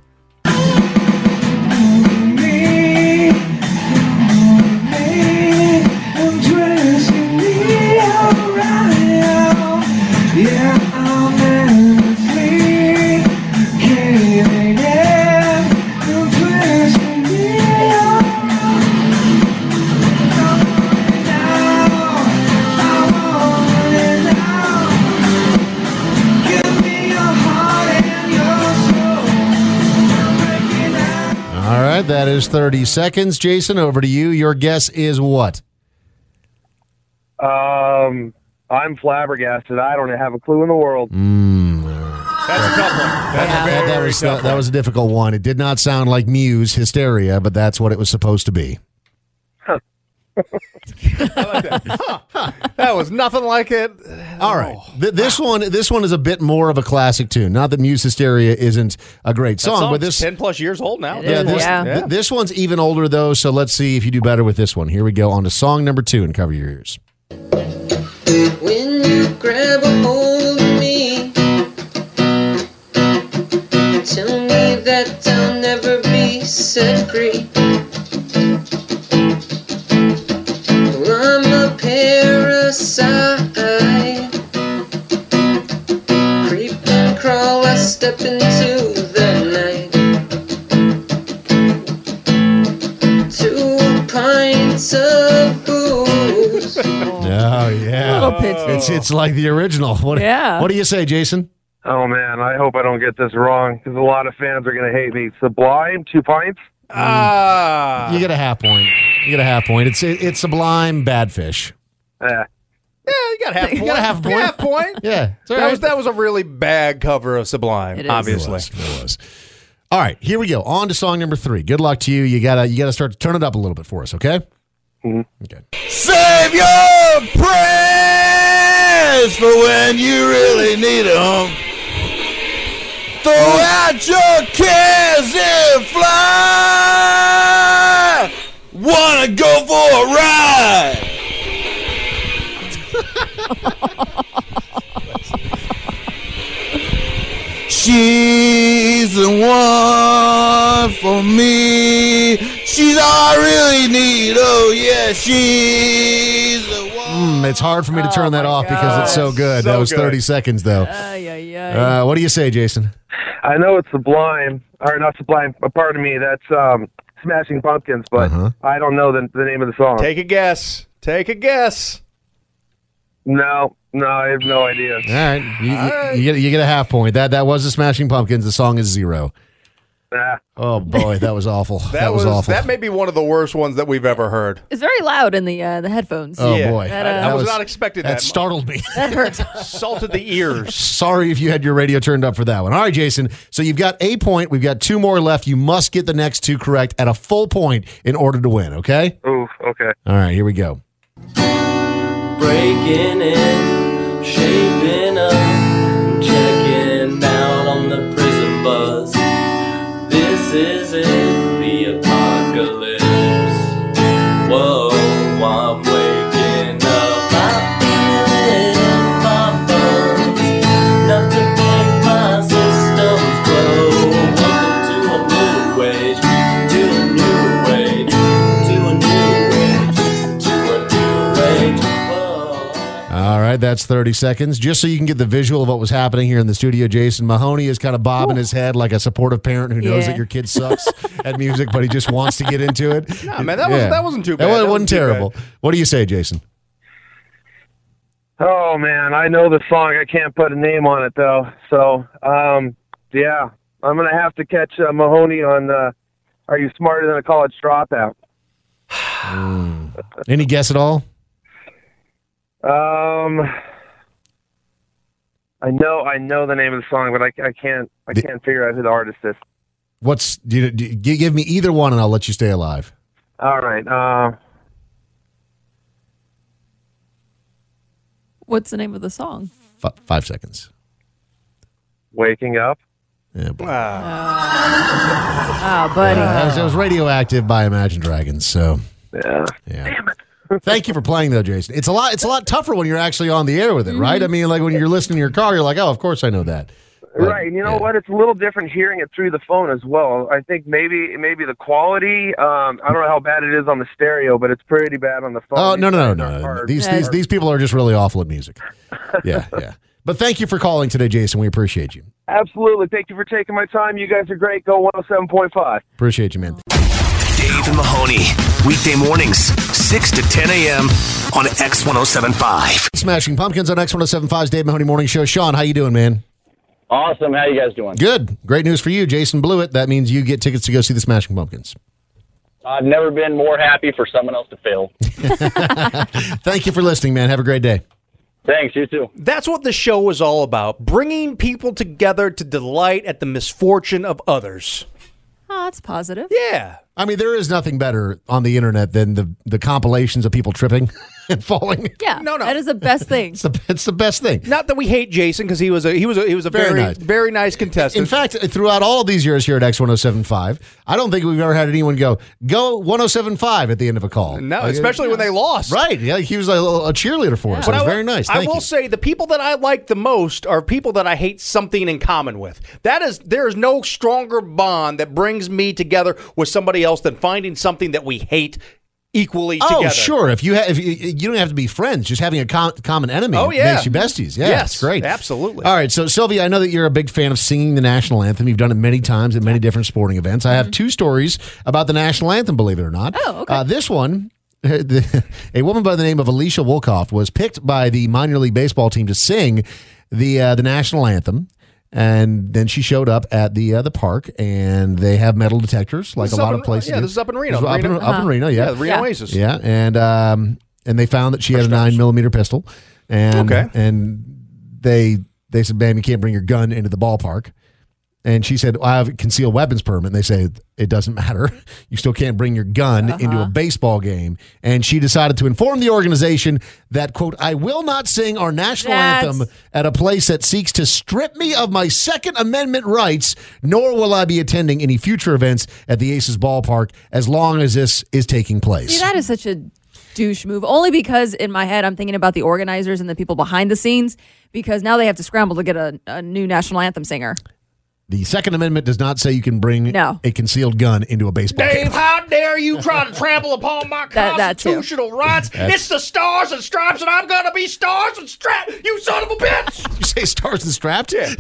All right, that is 30 seconds. Jason, over to you. Your guess is what? I'm flabbergasted. I don't have a clue in the world. That's a tough one. That was a difficult one. It did not sound like Muse, Hysteria, but that's what it was supposed to be. That was nothing like it. All right. This one is a bit more of a classic tune. Not that Muse Hysteria isn't a great song, but this 10 plus years old now. This one's even older though, so let's see if you do better with this one. Here we go on to song number 2 and cover your ears. When you grab a hold of me, tell me that I'll never be set free. Well, I'm a parasite. Creep and crawl, I step into the night. 2 pints of booze. Oh, yeah. Little pitchy. It's like the original. What do you say, Jason? Oh, man, I hope I don't get this wrong because a lot of fans are going to hate me. Sublime, 2 pints? You get a half point. It's Sublime, Bad Fish. Yeah, you got half point. Half point. Half point. Yeah. That was a really bad cover of Sublime, It is. obviously. It was. All right, here we go. On to song number 3. Good luck to you. You gotta start to turn it up a little bit for us, okay? Okay. Save your prayers for when you really need them. Throw out your cares and fly. Wanna go for a ride? She's the one for me. She's all I really need. Oh, yeah, she's the one. It's hard for me to turn that off because it's so good. So that was good. 30 seconds, though. What do you say, Jason? I know it's Sublime, or not Sublime, pardon me, that's Smashing Pumpkins, but I don't know the name of the song. Take a guess. Take a guess. No, I have no idea. All right. You get a half point. That was the Smashing Pumpkins. The song is 0. Oh, boy, that was awful. That was awful. That may be one of the worst ones that we've ever heard. It's very loud in the headphones. Oh, boy. I was not expecting that. That startled me. That hurts. Salted the ears. Sorry if you had your radio turned up for that one. All right, Jason. So you've got a point. We've got 2 more left. You must get the next 2 correct at a full point in order to win, okay? Ooh, okay. All right, here we go. Breaking in, shaping up, checking out on the prison bus. This is it, the apocalypse. Whoa, I'm waking up, I feel it in my bones, enough to make my systems glow. Welcome to a new age, to a new age, to a new age, to a new age. All right, that's 30 seconds. Just so you can get the visual of what was happening here in the studio, Jason Mahoney is kind of bobbing his head like a supportive parent who knows that your kid sucks at music, but he just wants to get into it. No, man, that wasn't too bad. That wasn't terrible. What do you say, Jason? Oh, man, I know the song. I can't put a name on it, though. So, yeah, I'm going to have to catch Mahoney on Are You Smarter Than a College Dropout? Any guess at all? I know the name of the song, but I can't figure out who the artist is. Give me either one and I'll let you stay alive. All right. What's the name of the song? 5 seconds. Waking Up. Yeah, boy. Buddy. It was Radioactive by Imagine Dragons, so yeah. Damn it. Thank you for playing, though, Jason. It's a lot tougher when you're actually on the air with it, right? I mean, like when you're listening to your car, you're like, oh, of course I know that. But, right. And you know what? It's a little different hearing it through the phone as well. I think maybe the quality, I don't know how bad it is on the stereo, but it's pretty bad on the phone. Oh, no. These people are just really awful at music. Yeah. But thank you for calling today, Jason. We appreciate you. Absolutely. Thank you for taking my time. You guys are great. Go 107.5. Appreciate you, man. Dave and Mahoney, weekday mornings, 6 to 10 a.m. on X1075. Smashing Pumpkins on X1075's Dave Mahoney Morning Show. Sean, how you doing, man? Awesome. How you guys doing? Good. Great news for you. Jason blew it. That means you get tickets to go see the Smashing Pumpkins. I've never been more happy for someone else to fail. Thank you for listening, man. Have a great day. Thanks, you too. That's what the show is all about, bringing people together to delight at the misfortune of others. Oh, that's positive. Yeah. I mean, there is nothing better on the internet than the compilations of people tripping and falling. Yeah, no, that is the best thing. It's the best thing. Not that we hate Jason because he was a very nice contestant. In fact, throughout all of these years here at X1075, I don't think we've ever had anyone go 1075 at the end of a call. No, especially when they lost. Right. Yeah, he was a cheerleader for us. It was very nice. I will say the people that I like the most are people that I hate something in common with. There is no stronger bond that brings me together with somebody else than finding something that we hate equally together. Oh, sure. If you don't have to be friends, just having a common enemy makes you besties. Yeah, yes, it's great. Absolutely. All right, so Sylvia, I know that you're a big fan of singing the national anthem. You've done it many times at many different sporting events. I have 2 stories about the national anthem, believe it or not. Oh, okay. This one, a woman by the name of Alicia Wolkoff was picked by the minor league baseball team to sing the national anthem. And then she showed up at the park, and they have metal detectors like a lot of places. Yeah, this is up in Reno. Up in Reno, yeah. Yeah, the Reno Oasis. Yeah, and they found that she had a 9mm pistol, and they said, "Ma'am, you can't bring your gun into the ballpark." And she said, I have a concealed weapons permit. And they say, it doesn't matter. You still can't bring your gun into a baseball game. And she decided to inform the organization that, quote, I will not sing our national anthem at a place that seeks to strip me of my Second Amendment rights, nor will I be attending any future events at the Aces ballpark as long as this is taking place. See, that is such a douche move. Only because in my head I'm thinking about the organizers and the people behind the scenes, because now they have to scramble to get a new national anthem singer. The Second Amendment does not say you can bring a concealed gun into a baseball game. Dave, how dare you try to trample upon my constitutional rights? It's the Stars and Stripes, and I'm going to be Stars and Stripes, you son of a bitch! Did you say Stars and Straps? Yeah.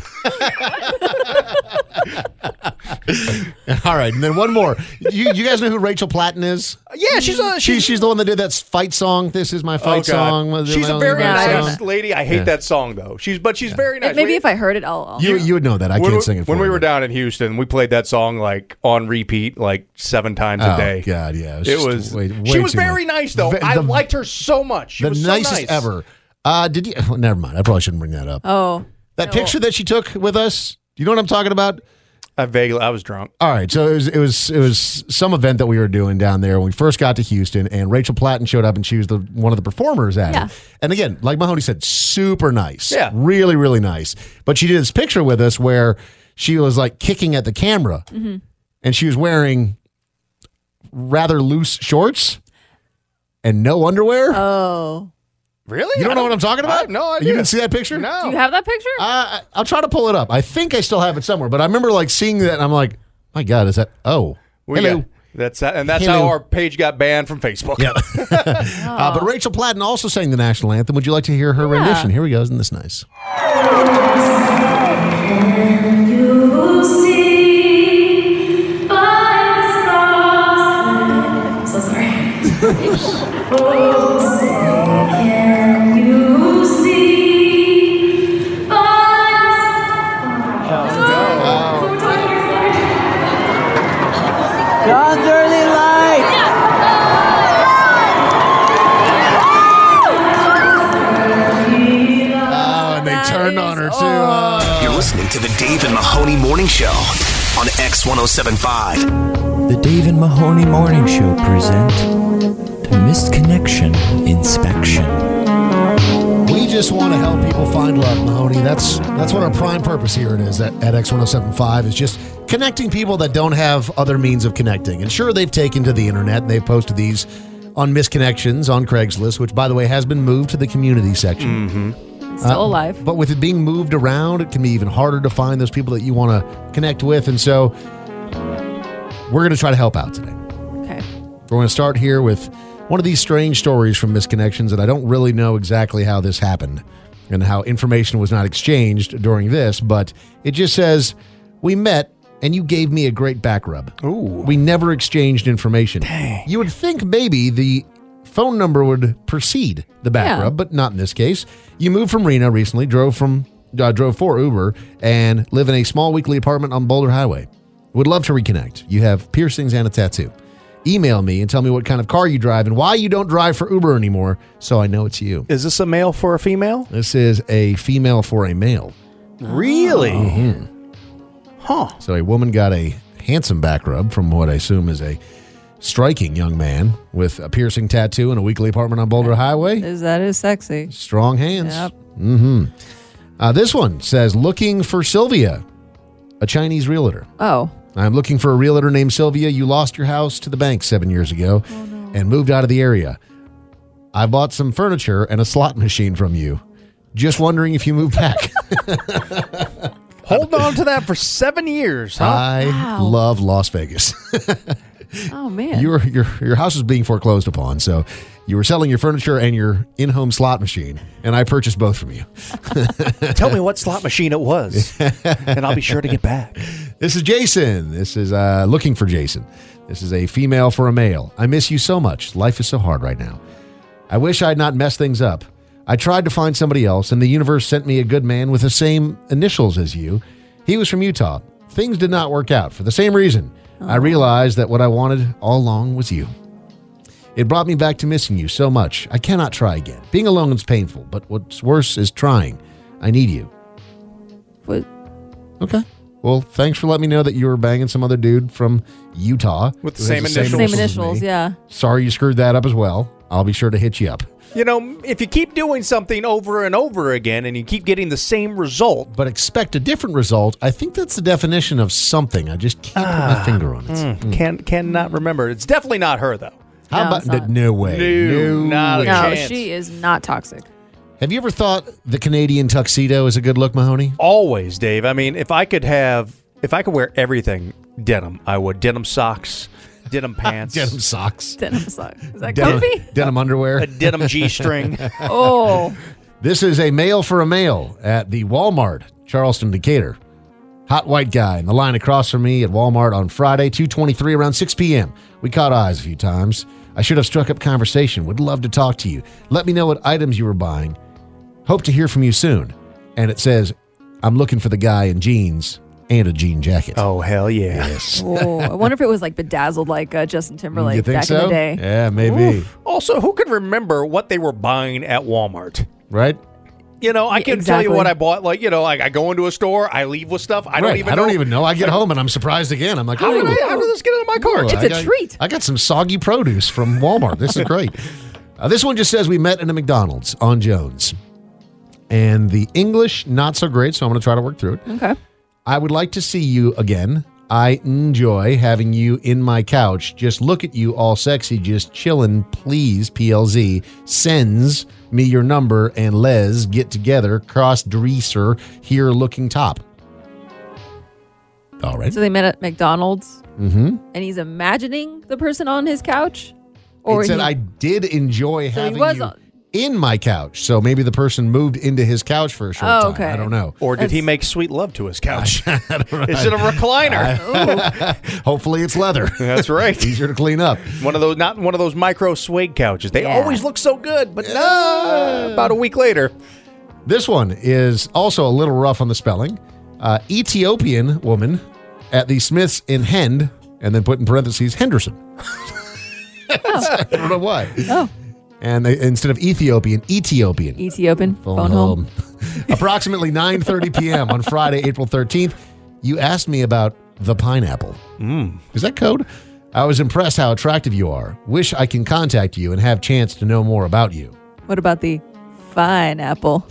All right, and then one more. You guys know who Rachel Platten is? Yeah, she's the one that did that fight song. This is my fight song. She's a very nice lady. I hate that song though. She's very nice. Maybe if I heard it, I'll you would know that. I can't sing it for you. When we were down in Houston, we played that song like on repeat like 7 times a day. Oh God, yeah. It was. She was very nice though. I liked her so much. She was so nicest nice. ever. Did you? Well, never mind. I probably shouldn't bring that up. Oh, that picture that she took with us. Do you know what I'm talking about? I was drunk. All right, so it was some event that we were doing down there when we first got to Houston, and Rachel Platten showed up, and she was one of the performers at it. And again, like Mahoney said, super nice, really, really nice. But she did this picture with us where she was like kicking at the camera, and she was wearing rather loose shorts and no underwear. Oh. Really? You don't know what I'm talking about? I have no idea. You didn't see that picture? No. Do you have that picture? I'll try to pull it up. I think I still have it somewhere, but I remember like seeing that, and I'm like, my God, is that? Oh, hello. That's how our page got banned from Facebook. Yeah. But Rachel Platten also sang the national anthem. Would you like to hear her rendition? Here we go. Isn't this nice? So sorry. God's early light. Oh, and they turned on her too. You're listening to the Dave and Mahoney Morning Show on X1075. The Dave and Mahoney Morning Show present the Missed Connection Inspection. We just want to help people find love, Mahoney. That's what our prime purpose here it is at X1075 is just connecting people that don't have other means of connecting. And sure, they've taken to the internet and they've posted these on Misconnections on Craigslist, which, by the way, has been moved to the community section. Still alive. But with it being moved around, it can be even harder to find those people that you want to connect with. And so we're going to try to help out today. Okay. We're going to start here with one of these strange stories from Misconnections, and I don't really know exactly how this happened and how information was not exchanged during this, but it just says, we met and you gave me a great back rub. Ooh. We never exchanged information. Dang. You would think maybe the phone number would precede the back rub, but not in this case. You moved from Reno recently, drove for Uber, and live in a small weekly apartment on Boulder Highway. Would love to reconnect. You have piercings and a tattoo. Email me and tell me what kind of car you drive and why you don't drive for Uber anymore so I know it's you. Is this a male for a female? This is a female for a male. Really? Mm-hmm. Huh. So a woman got a handsome back rub from what I assume is a striking young man with a piercing tattoo and a weekly apartment on Boulder Highway. That is sexy. Strong hands. Yep. Mm-hmm. This one says, looking for Sylvia, a Chinese realtor. Oh. I'm looking for a realtor named Sylvia. You lost your house to the bank 7 years ago and moved out of the area. I bought some furniture and a slot machine from you. Just wondering if you moved back. Hold on to that for 7 years, huh? I love Las Vegas. Oh, man. Your house is being foreclosed upon, so you were selling your furniture and your in-home slot machine, and I purchased both from you. Tell me what slot machine it was, and I'll be sure to get back. This is Jason. This is looking for Jason. This is a female for a male. I miss you so much. Life is so hard right now. I wish I had not messed things up. I tried to find somebody else, and the universe sent me a good man with the same initials as you. He was from Utah. Things did not work out for the same reason. I realized that what I wanted all along was you. It brought me back to missing you so much. I cannot try again. Being alone is painful, but what's worse is trying. I need you. What? Okay. Well, thanks for letting me know that you were banging some other dude from Utah. With the who same has initials. Same initials, yeah. Sorry you screwed that up as well. I'll be sure to hit you up. You know, if you keep doing something over and over again and you keep getting the same result. But expect a different result, I think that's the definition of something. I just can't put my finger on it. Cannot remember. It's definitely not her, though. How No, about it's not. no way? No, not a No, chance. she is not toxic. Have you ever thought the Canadian tuxedo is a good look, Mahoney? Always, Dave. I mean, if I could wear everything denim, I would. Denim socks, denim pants. Denim socks. Denim socks. Is that Denim, comfy? denim underwear. A denim G-string. Oh. This is a mail for a mail at the Walmart, Charleston, Decatur. Hot white guy in the line across from me at Walmart on Friday, 2/23 around 6 p.m. We caught eyes a few times. I should have struck up conversation. Would love to talk to you. Let me know what items you were buying. Hope to hear from you soon. And it says, I'm looking for the guy in jeans and a jean jacket. Oh, hell yeah. Yes. Oh, I wonder if it was like bedazzled like Justin Timberlake You think back so? in the day. Yeah, maybe. Oof. Also, who can remember what they were buying at Walmart? Right? You know, I can tell you what I bought. Like, you know, like I go into a store, I leave with stuff. I don't even know. I get home and I'm surprised again. I'm like, how did this get into my cart? It's a treat. I got some soggy produce from Walmart. This is great. This one just says we met in a McDonald's on Jones. And the English, not so great, so I'm going to try to work through it. Okay. I would like to see you again. I enjoy having you in my couch. Just look at you all sexy, just chilling. Please, PLZ, sends me your number and Les get together. Cross-dresser here looking top. All right. So they met at McDonald's, Mm-hmm. and he's imagining the person on his couch? It said I did enjoy So he having was you on- in my couch. So maybe the person moved into his couch for a short time. okay. I don't know. Or did he make sweet love to his couch? Is it a recliner? Hopefully it's leather. That's right. Easier to clean up. Not one of those micro suede couches. They Yeah. always look so good, but no, about a week later. This one is also a little rough on the spelling. Ethiopian woman at the Smiths in Hend, and then put in parentheses, Henderson. I don't know why. Oh. And instead of Ethiopian. Ethiopian. Phone home. Approximately 9:30 p.m. on Friday, April 13th, you asked me about the pineapple. Is that code? I was impressed how attractive you are. Wish I can contact you and have chance to know more about you. What about the fine apple?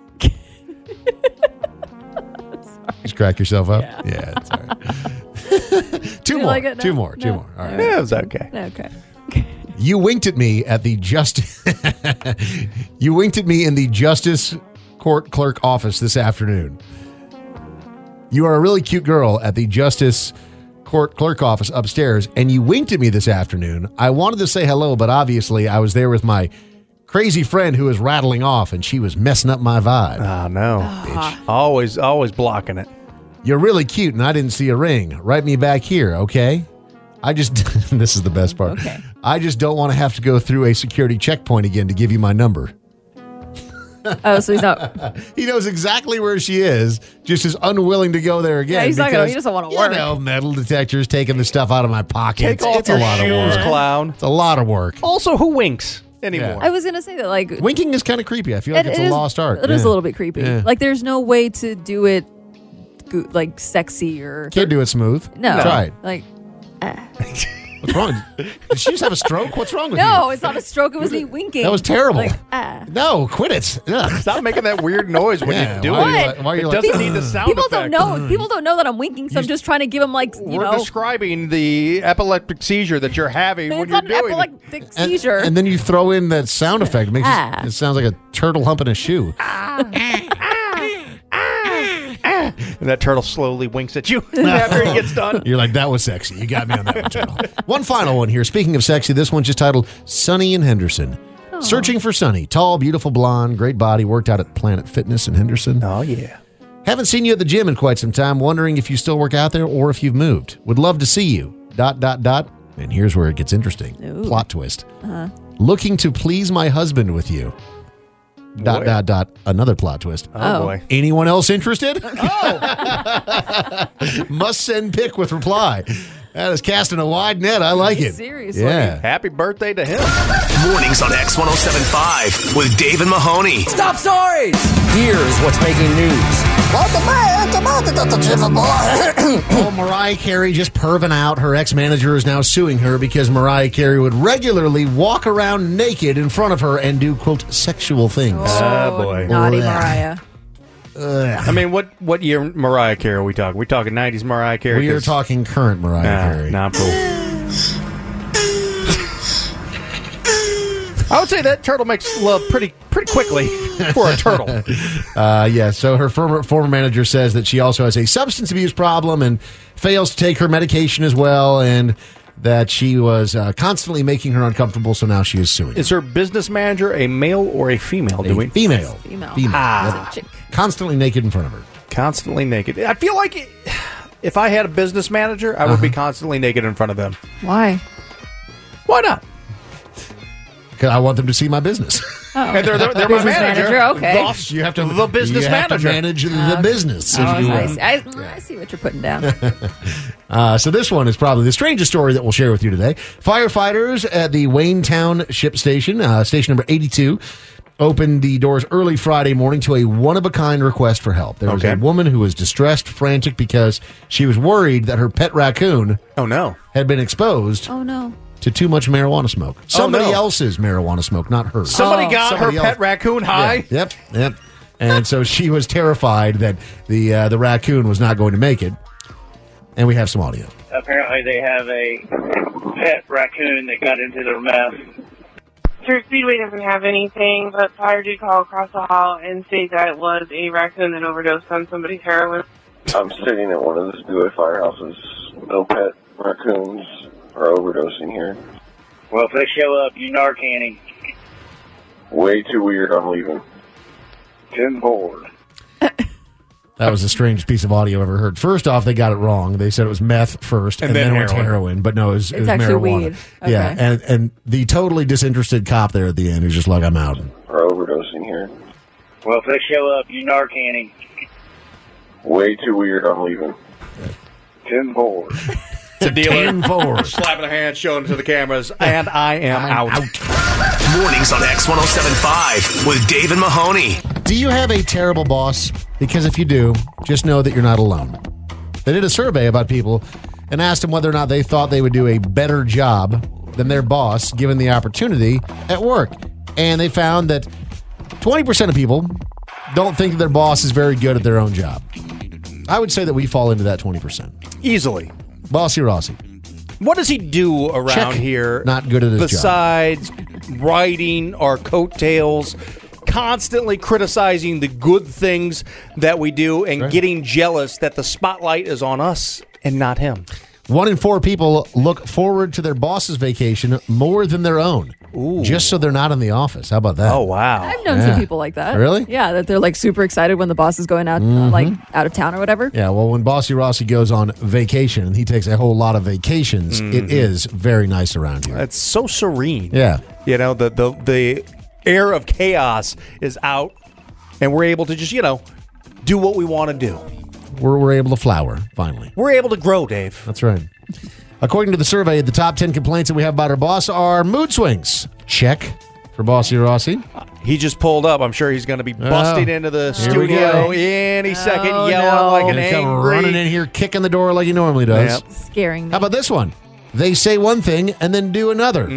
Just crack yourself up? Yeah, it's all right. Two You more. like it? Two No? more. No. All right. Yeah, it was okay. Okay. You winked at me at the You winked at me in the Justice Court Clerk office this afternoon. You are a really cute girl at the Justice Court Clerk office upstairs, and you winked at me this afternoon. I wanted to say hello, but obviously I was there with my crazy friend who was rattling off, and she was messing up my vibe. Oh, no. Bitch. Always blocking it. You're really cute, and I didn't see a ring. Write me back here, okay? I just, this is the best part. Okay. I just don't want to have to go through a security checkpoint again to give you my number. Oh, so he's not. He knows exactly where she is, just is unwilling to go there again. Yeah, he's not gonna. because, He doesn't want to you work. know, metal detectors taking the stuff out of my pocket. Take off it's your a lot of shoes, work. clown. It's a lot of work. Also, who winks anymore? I was gonna say that like Winking is kind of creepy. I feel like it's a lost art. It is Yeah. a little bit creepy. Yeah. Like there's no way to do it like sexy or Can't do it smooth. no. Try it. Like What's wrong? Did she just have a stroke? What's wrong with you? no, it's not a stroke. It was me winking. That was terrible. Like No, quit it. Ugh. Stop making that weird noise when Yeah, you do why it. are you why are you It like, doesn't need the sound people effect. don't know. People don't know that I'm winking, so I'm just trying to give them like you We're know. describing the epileptic seizure that you're having when It's you're not an doing it. epileptic seizure. And then you throw in that sound effect. It makes it sounds like a turtle humping a shoe. And that turtle slowly winks at you after he gets done. You're like, that was sexy. You got me on that one, turtle. One final one here. Speaking of sexy, this one's just titled Sunny in Henderson. Searching for Sunny. Tall, beautiful blonde, great body, worked out at Planet Fitness in Henderson. Oh, yeah. Haven't seen you at the gym in quite some time. Wondering if you still work out there or if you've moved. Would love to see you. ... And here's where it gets interesting. Ooh. Plot twist. Uh-huh. Looking to please my husband with you. ... Another plot twist. Oh, boy. Anyone else interested? Must send pic with reply. That is casting a wide net. I like it. Seriously. Yeah. Happy birthday to him. Mornings on X1075 with Dave and Mahoney. Stop stories! Here's what's making news. Welcome back to my Well, Mariah Carey just perving out. Her ex-manager is now suing her because Mariah Carey would regularly walk around naked in front of her and do, quote, sexual things. Oh, boy. Naughty Ugh. Mariah. I mean, what year Mariah Carey are we talking? We talking 90s Mariah Carey? We are talking current Mariah Carey. Nah, cool. I would say that turtle makes love pretty quickly for a turtle. Yeah, so her former manager says that she also has a substance abuse problem and fails to take her medication as well, and that she was constantly making her uncomfortable, so now she is suing. Is her business manager a male or a female? Female. Female. Ah. It's a chick. Constantly naked in front of her. Constantly naked. I feel like if I had a business manager, I would be constantly naked in front of them. Why? Why not? Because I want them to see my business. Oh. And they're my Business manager. manager, okay. Thus, You have to the business you have manager. to manage the business, if you will. I see what you're putting down. So this one is probably the strangest story that we'll share with you today. Firefighters at the Wayne Town Ship Station, station number 82, opened the doors early Friday morning to a one-of-a-kind request for help. There was a woman who was distressed, frantic, because she was worried that her pet raccoon had been exposed Oh, no. to too much marijuana smoke. Somebody else's marijuana smoke, not hers. Somebody got Somebody her pet raccoon high? Yeah. Yep. And so she was terrified that the raccoon was not going to make it. And we have some audio. Apparently they have a pet raccoon that got into their mess. Church Speedway doesn't have anything, but fire did call across the hall and state that it was a raccoon that overdosed on somebody's heroin. I'm sitting at one of the Speedway firehouses. No pet raccoons are overdosing here. Well, if they show up, you Narcanning. Way too weird, I'm leaving. 10-4. That was the strangest piece of audio I've ever heard. First off, they got it wrong. They said it was meth first, and then it went to heroin. But no, it was actually marijuana. weed. Okay. Yeah, and the totally disinterested cop there at the end who's just like, I'm out. Are overdosing here. Well, if they show up, you Narcanning. Way too weird, I'm leaving. 10-4. The dealer 10-4. slapping their hands, showing it to the cameras, and I am out. Mornings on X1075 with Dave and Mahoney. Do you have a terrible boss? Because if you do, just know that you're not alone. They did a survey about people and asked them whether or not they thought they would do a better job than their boss given the opportunity at work. And they found that 20% of people don't think that their boss is very good at their own job. I would say that we fall into that 20%. Easily. Bossy Rossi. What does he do around Check. here? Not good at his besides riding our coattails, constantly criticizing the good things that we do, and getting jealous that the spotlight is on us and not him. 1 in 4 people look forward to their boss's vacation more than their own. Just so they're not in the office. How about that? Oh, wow. I've known some people like that. Really? Yeah, that they're like super excited when the boss is going out, like out of town or whatever. Yeah, well, when Bossy Rossi goes on vacation, and he takes a whole lot of vacations, it is very nice around here. It's so serene. Yeah. You know, the air of chaos is out, and we're able to just, do what we want to do. We're able to flower, finally. We're able to grow, Dave. That's right. According to the survey, the top 10 complaints that we have about our boss are mood swings. Check for Bossy Rossi. He just pulled up. I'm sure he's going to be busting into the Here we studio go. any second, Oh, yelling no. like an Gonna come angry... running in here, kicking the door like he normally does. Yep. Scaring me. How about this one? They say one thing and then do another.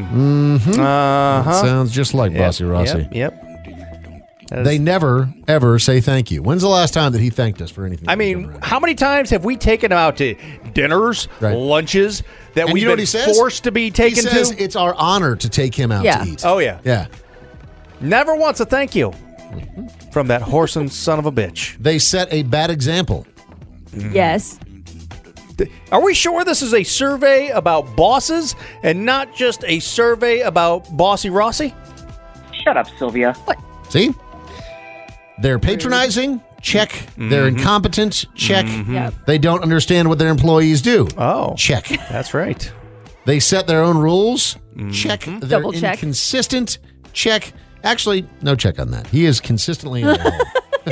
Uh-huh. Sounds just like Bossy Rossi. Yep. They never, ever say thank you. When's the last time that he thanked us for anything? I mean, how many times have we taken him out to dinners, lunches, that And we've you know what been he says? forced to be taken He says to? it's our honor to take him out to eat. Oh, yeah. Yeah. Never once a thank you from that whoreson son of a bitch. They set a bad example. Yes. Are we sure this is a survey about bosses and not just a survey about Bossy Rossi? Shut up, Sylvia. What? See? They're patronizing. Check. They're incompetent. Check. Yep. They don't understand what their employees do. Oh. Check. That's right. They set their own rules. Check. They're Double check. inconsistent. Check. Actually, no check on that. He is consistently in the hole.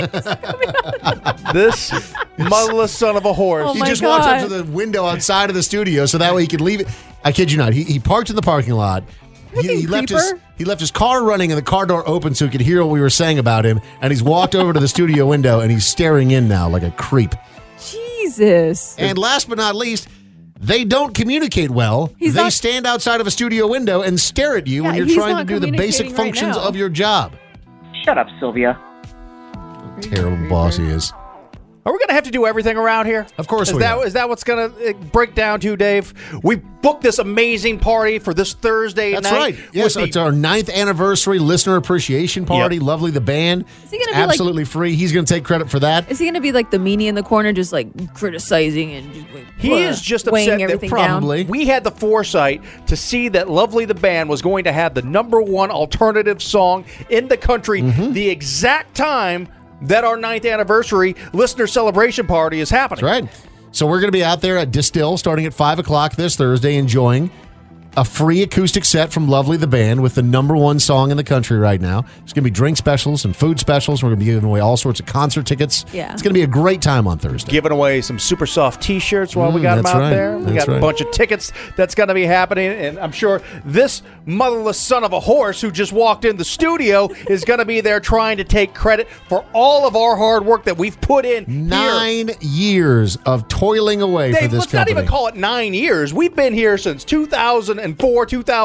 This motherless son of a horse. Oh He my just walks up God. to the window outside of the studio so that way he could leave it. I kid you not. He parked in the parking lot. He left his He left his car running and the car door open so he could hear what we were saying about him. And he's walked over to the studio window and he's staring in now like a creep. Jesus. And last but not least, they don't communicate well. They stand outside of a studio window and stare at you when you're trying to do the basic functions of your job. Shut up, Sylvia. Terrible boss he is. Are we going to have to do everything around here? Of course we are. Is that what's going to break down to, Dave? We booked this amazing party for this Thursday night. That's right. Yes, it's our 9th anniversary listener appreciation party. Yep. Lovely the band. Is he gonna It's be absolutely free. He's going to take credit for that. Is he going to be like the meanie in the corner, just like criticizing and just like, He is just weighing upset that everything down? we had the foresight to see that Lovely the Band was going to have the #1 alternative song in the country the exact time that our 9th anniversary listener celebration party is happening. That's right. So we're going to be out there at Distill starting at 5 o'clock this Thursday enjoying a free acoustic set from Lovely the Band with the #1 song in the country right now. There's going to be drink specials and food specials. We're going to be giving away all sorts of concert tickets. Yeah. It's going to be a great time on Thursday. Giving away some super soft T-shirts while we got them that's out right. there. We That's got a right. bunch of tickets that's going to be happening, and I'm sure this motherless son of a horse who just walked in the studio is going to be there trying to take credit for all of our hard work that we've put in. 9 years of toiling away for Dave, this let's company. not even call it 9 years. We've been here since 2004, 2005.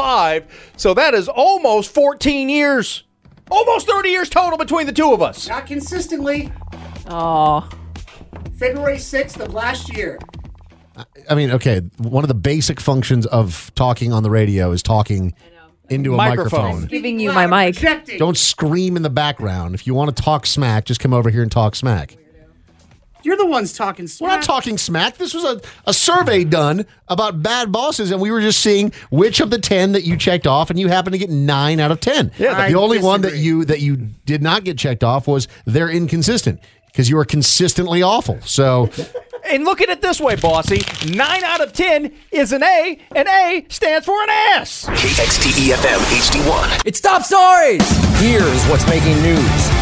So that is almost 14 years. Almost 30 years total between the two of us. Not consistently. Oh. February 6th of last year. I mean, okay, one of the basic functions of talking on the radio is talking into a microphone. Giving you my mic. Don't scream in the background. If you want to talk smack, just come over here and talk smack. You're the ones talking smack. We're not talking smack. This was a survey done about bad bosses, and we were just seeing which of the 10 that you checked off, and you happened to get 9 out of 10. Yeah, the only one that you did not get checked off was they're inconsistent, because you are consistently awful. So, And look at it this way, bossy. 9 out of 10 is an A, and A stands for an S. KXTE-FM HD1. It's top stories. Here's what's making news.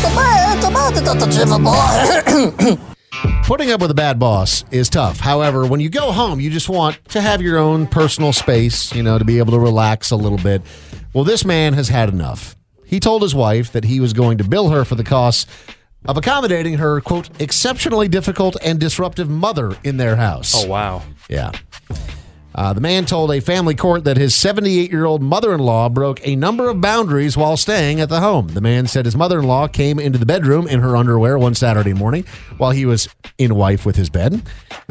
putting up with a bad boss is tough. However, when you go home, you just want to have your own personal space, to be able to relax a little bit. Well, this man has had enough. He told his wife that he was going to bill her for the costs of accommodating her, quote, exceptionally difficult and disruptive mother in their house. Oh, wow. Yeah. The man told a family court that his 78-year-old mother-in-law broke a number of boundaries while staying at the home. The man said his mother-in-law came into the bedroom in her underwear one Saturday morning while he was in wife with his bed.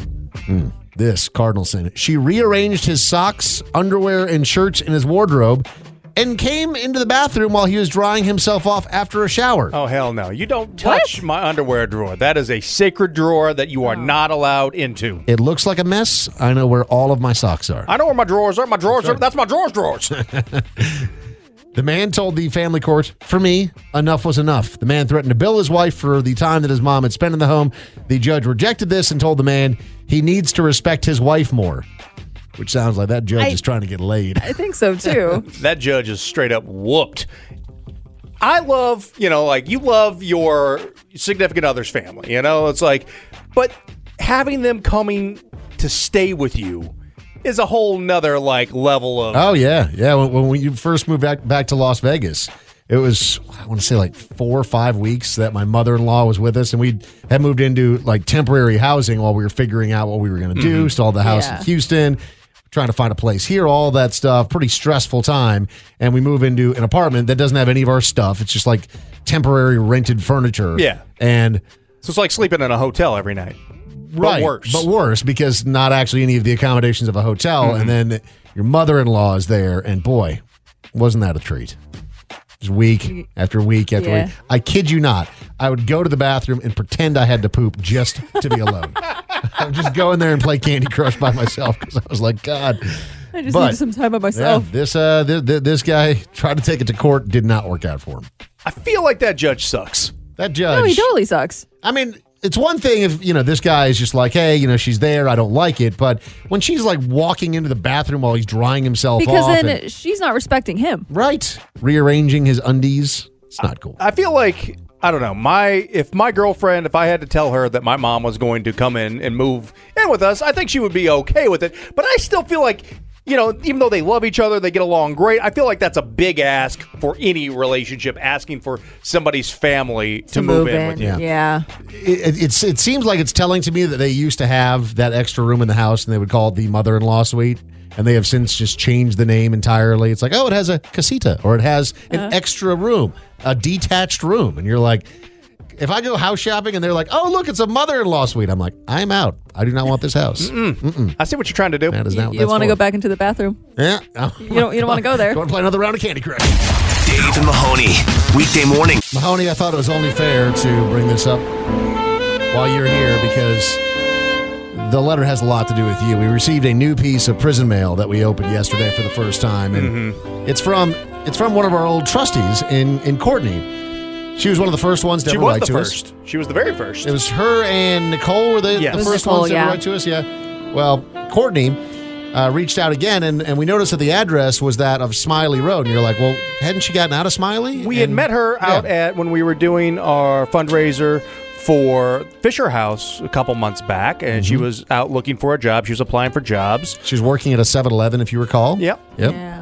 This cardinal sin. She rearranged his socks, underwear, and shirts in his wardrobe and came into the bathroom while he was drying himself off after a shower. Oh, hell no. You don't touch my underwear drawer. That is a sacred drawer that you are not allowed into. It looks like a mess. I know where all of my socks are. I know where my drawers are. My drawers are. That's my drawers. The man told the family court, for me, enough was enough. The man threatened to bill his wife for the time that his mom had spent in the home. The judge rejected this and told the man he needs to respect his wife more. Which sounds like that judge is trying to get laid. I think so, too. That judge is straight up whooped. I love, you love your significant other's family, it's like, but having them coming to stay with you is a whole nother, level of... Oh, yeah. Yeah, when you first moved back to Las Vegas, it was, I want to say 4 or 5 weeks that my mother-in-law was with us, and we had moved into temporary housing while we were figuring out what we were going to do. Stalled the house in Houston, trying to find a place here, all that stuff. Pretty stressful time. And we move into an apartment that doesn't have any of our stuff. It's just temporary rented furniture. Yeah. And so it's like sleeping in a hotel every night. Right. But worse because not actually any of the accommodations of a hotel. Mm-hmm. And then your mother-in-law is there. And boy, wasn't that a treat. Just week after week after week. I kid you not. I would go to the bathroom and pretend I had to poop just to be alone. I would just go in there and play Candy Crush by myself because I was like, God. I just need some time by myself. Yeah, this guy tried to take it to court. Did not work out for him. I feel like that judge sucks. That judge. No, he totally sucks. I mean, it's one thing if, this guy is just like, hey, she's there. I don't like it. But when she's walking into the bathroom while he's drying himself off. Because then she's not respecting him. Right. Rearranging his undies. It's not cool. I feel like, I don't know, if my girlfriend, if I had to tell her that my mom was going to come in and move in with us, I think she would be okay with it. But I still feel like even though they love each other, they get along great. I feel like that's a big ask for any relationship, asking for somebody's family to move in with you. Yeah. It seems like it's telling to me that they used to have that extra room in the house, and they would call it the mother-in-law suite. And they have since just changed the name entirely. It's like, it has a casita, or it has an extra room, a detached room. And you're like, if I go house shopping and they're like, oh, look, it's a mother-in-law suite, I'm like, I'm out. I do not want this house. I see what you're trying to do. That is not what You that's want to for. go back into the bathroom? Yeah. You don't want to go there. You want to play another round of Candy Crush? Dave and Mahoney, weekday morning. Mahoney, I thought it was only fair to bring this up while you're here because the letter has a lot to do with you. We received a new piece of prison mail that we opened yesterday for the first time, and it's from one of our old trustees in Courtney. She was one of the first ones to ever write to us. She was the very first. It was her and Nicole were the first ones to ever write to us. Yeah. Well, Courtney reached out again, and we noticed that the address was that of Smiley Road. And you're like, well, hadn't she gotten out of Smiley? We had met her out at when we were doing our fundraiser for Fisher House a couple months back, and she was out looking for a job. She was applying for jobs. She was working at a 7-Eleven, if you recall. Yep. Yeah.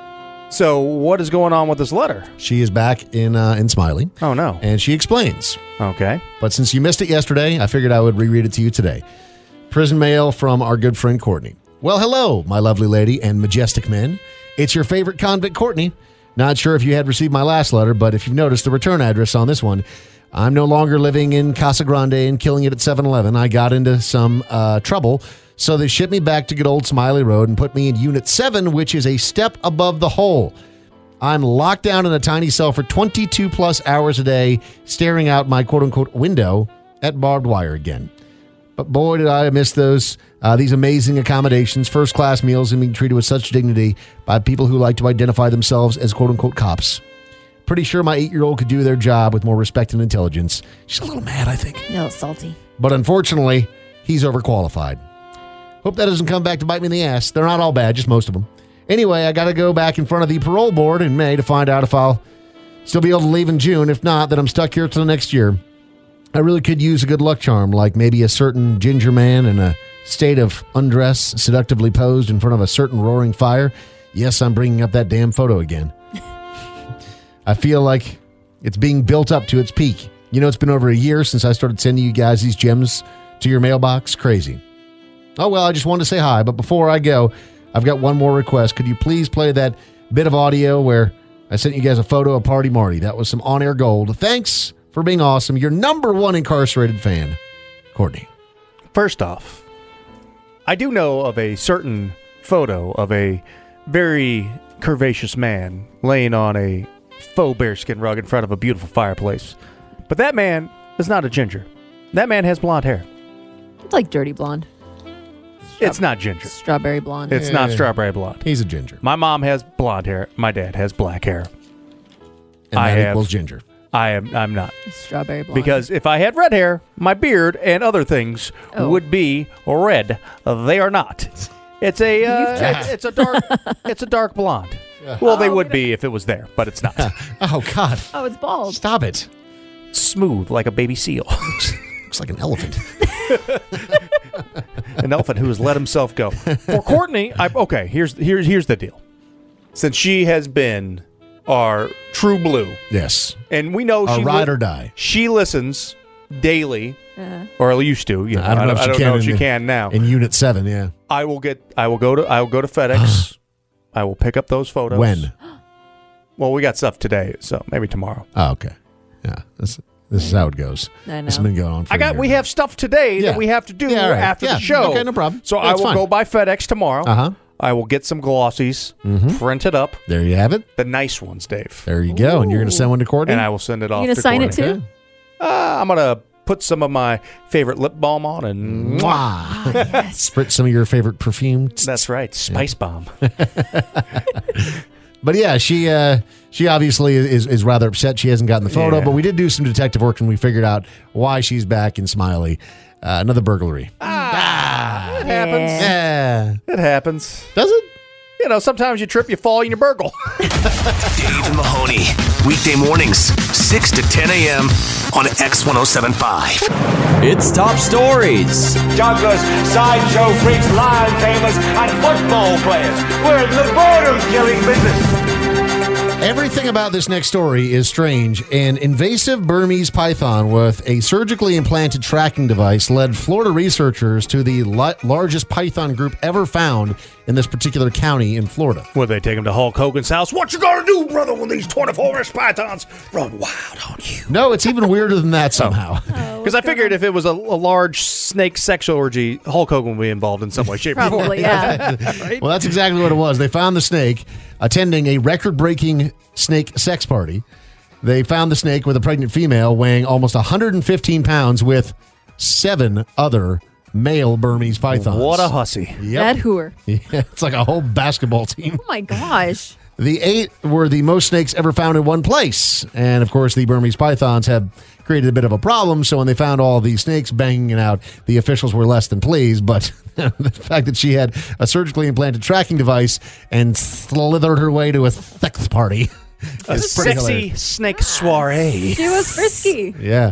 So what is going on with this letter? She is back in Smiley. Oh, no. And she explains. Okay. But since you missed it yesterday, I figured I would reread it to you today. Prison mail from our good friend Courtney. Well, hello, my lovely lady and majestic men. It's your favorite convict, Courtney. Not sure if you had received my last letter, but if you've noticed the return address on this one, I'm no longer living in Casa Grande and killing it at 7-Eleven. I got into some trouble, so they shipped me back to good old Smiley Road and put me in Unit 7, which is a step above the hole. I'm locked down in a tiny cell for 22-plus hours a day, staring out my quote-unquote window at barbed wire again. But boy, did I miss these amazing accommodations, first-class meals, and being treated with such dignity by people who like to identify themselves as quote-unquote cops. Pretty sure my 8-year-old could do their job with more respect and intelligence. She's a little mad, I think. A little salty. But unfortunately, he's overqualified. Hope that doesn't come back to bite me in the ass. They're not all bad, just most of them. Anyway, I got to go back in front of the parole board in May to find out if I'll still be able to leave in June. If not, then I'm stuck here till the next year. I really could use a good luck charm, like maybe a certain ginger man in a state of undress, seductively posed in front of a certain roaring fire. Yes, I'm bringing up that damn photo again. I feel like it's being built up to its peak. You know, it's been over a year since I started sending you guys these gems to your mailbox. Crazy. Oh, well, I just wanted to say hi, but before I go, I've got one more request. Could you please play that bit of audio where I sent you guys a photo of Party Marty? That was some on-air gold. Thanks for being awesome. Your number one incarcerated fan, Courtney. First off, I do know of a certain photo of a very curvaceous man laying on a faux bearskin rug in front of a beautiful fireplace. But that man is not a ginger. That man has blonde hair. It's like dirty blonde. It's not ginger. Strawberry blonde. It's not strawberry blonde. He's a ginger. My mom has blonde hair. My dad has black hair. And that equals ginger. I'm not. Strawberry blonde. Because if I had red hair, my beard and other things would be red. They are not. It's a dark blonde. Well, they would be if it was there, but it's not. Oh, God. Oh, it's bald. Stop it. Smooth like a baby seal. Looks like an elephant. An elephant who has let himself go. For Courtney, here's the deal. Since she has been our true blue. Yes. And we know she ride or die. She listens daily. Or used to. You know, I don't know if she can now. In Unit 7, yeah. I will go to FedEx. I will pick up those photos. When? Well, we got stuff today, so maybe tomorrow. Oh, okay. Yeah. This is how it goes. I know. This has been going on for a year. We have stuff today that we have to do after the show. Okay, no problem. So That's I will fine. go by FedEx tomorrow. Uh-huh. I will get some glossies, print it up. There you have it. The nice ones, Dave. There you go. And you're going to send one to Courtney? And I will send it off to You going to sign it Courtney. too? I'm going to put some of my favorite lip balm on and spritz some of your favorite perfume. That's right. Spice bomb. But yeah, she obviously is rather upset she hasn't gotten the photo, but we did do some detective work and we figured out why she's back in Smiley. Another burglary. It happens. Yeah. It happens. Does it? You know, sometimes you trip, you fall, and you burgle. Dave and Mahoney. Weekday mornings, 6 to 10 a.m. on X1075. It's Top Stories. Douglas, sideshow freaks, lion tamers, and football players. We're in the boredom killing business. Everything about this next story is strange. An invasive Burmese python with a surgically implanted tracking device led Florida researchers to the largest python group ever found in this particular county in Florida. Would they take him to Hulk Hogan's house? What you gonna do, brother, when these 24-inch pythons run wild on you? No, it's even weirder than that somehow. Because I figured if it was a large snake sex orgy, Hulk Hogan would be involved in some way, shape, or form. Probably, yeah. Right? Well, that's exactly what it was. They found the snake attending a record-breaking snake sex party. They found the snake with a pregnant female weighing almost 115 pounds with 7 other male Burmese pythons. What a hussy. That hooer. Yeah, it's like a whole basketball team. Oh, my gosh. The 8 were the most snakes ever found in one place. And, of course, the Burmese pythons have created a bit of a problem. So when they found all these snakes banging it out, the officials were less than pleased. But the fact that she had a surgically implanted tracking device and slithered her way to a sex party. A sexy snake soiree. She was frisky. Yeah.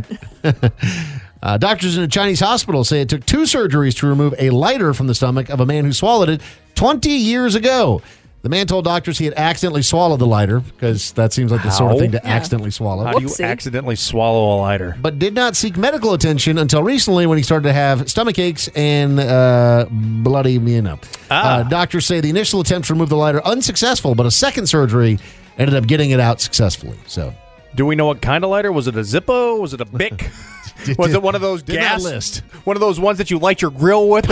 Doctors in a Chinese hospital say it took 2 surgeries to remove a lighter from the stomach of a man who swallowed it 20 years ago. The man told doctors he had accidentally swallowed the lighter, because that seems like the sort of thing to accidentally swallow. How do you accidentally swallow a lighter? But did not seek medical attention until recently when he started to have stomach aches and bloody, doctors say the initial attempt to remove the lighter unsuccessful, but a second surgery ended up getting it out successfly. So, do we know what kind of lighter? Was it a Zippo? Was it a Bic? Was it one of those gas? List. One of those ones that you light your grill with?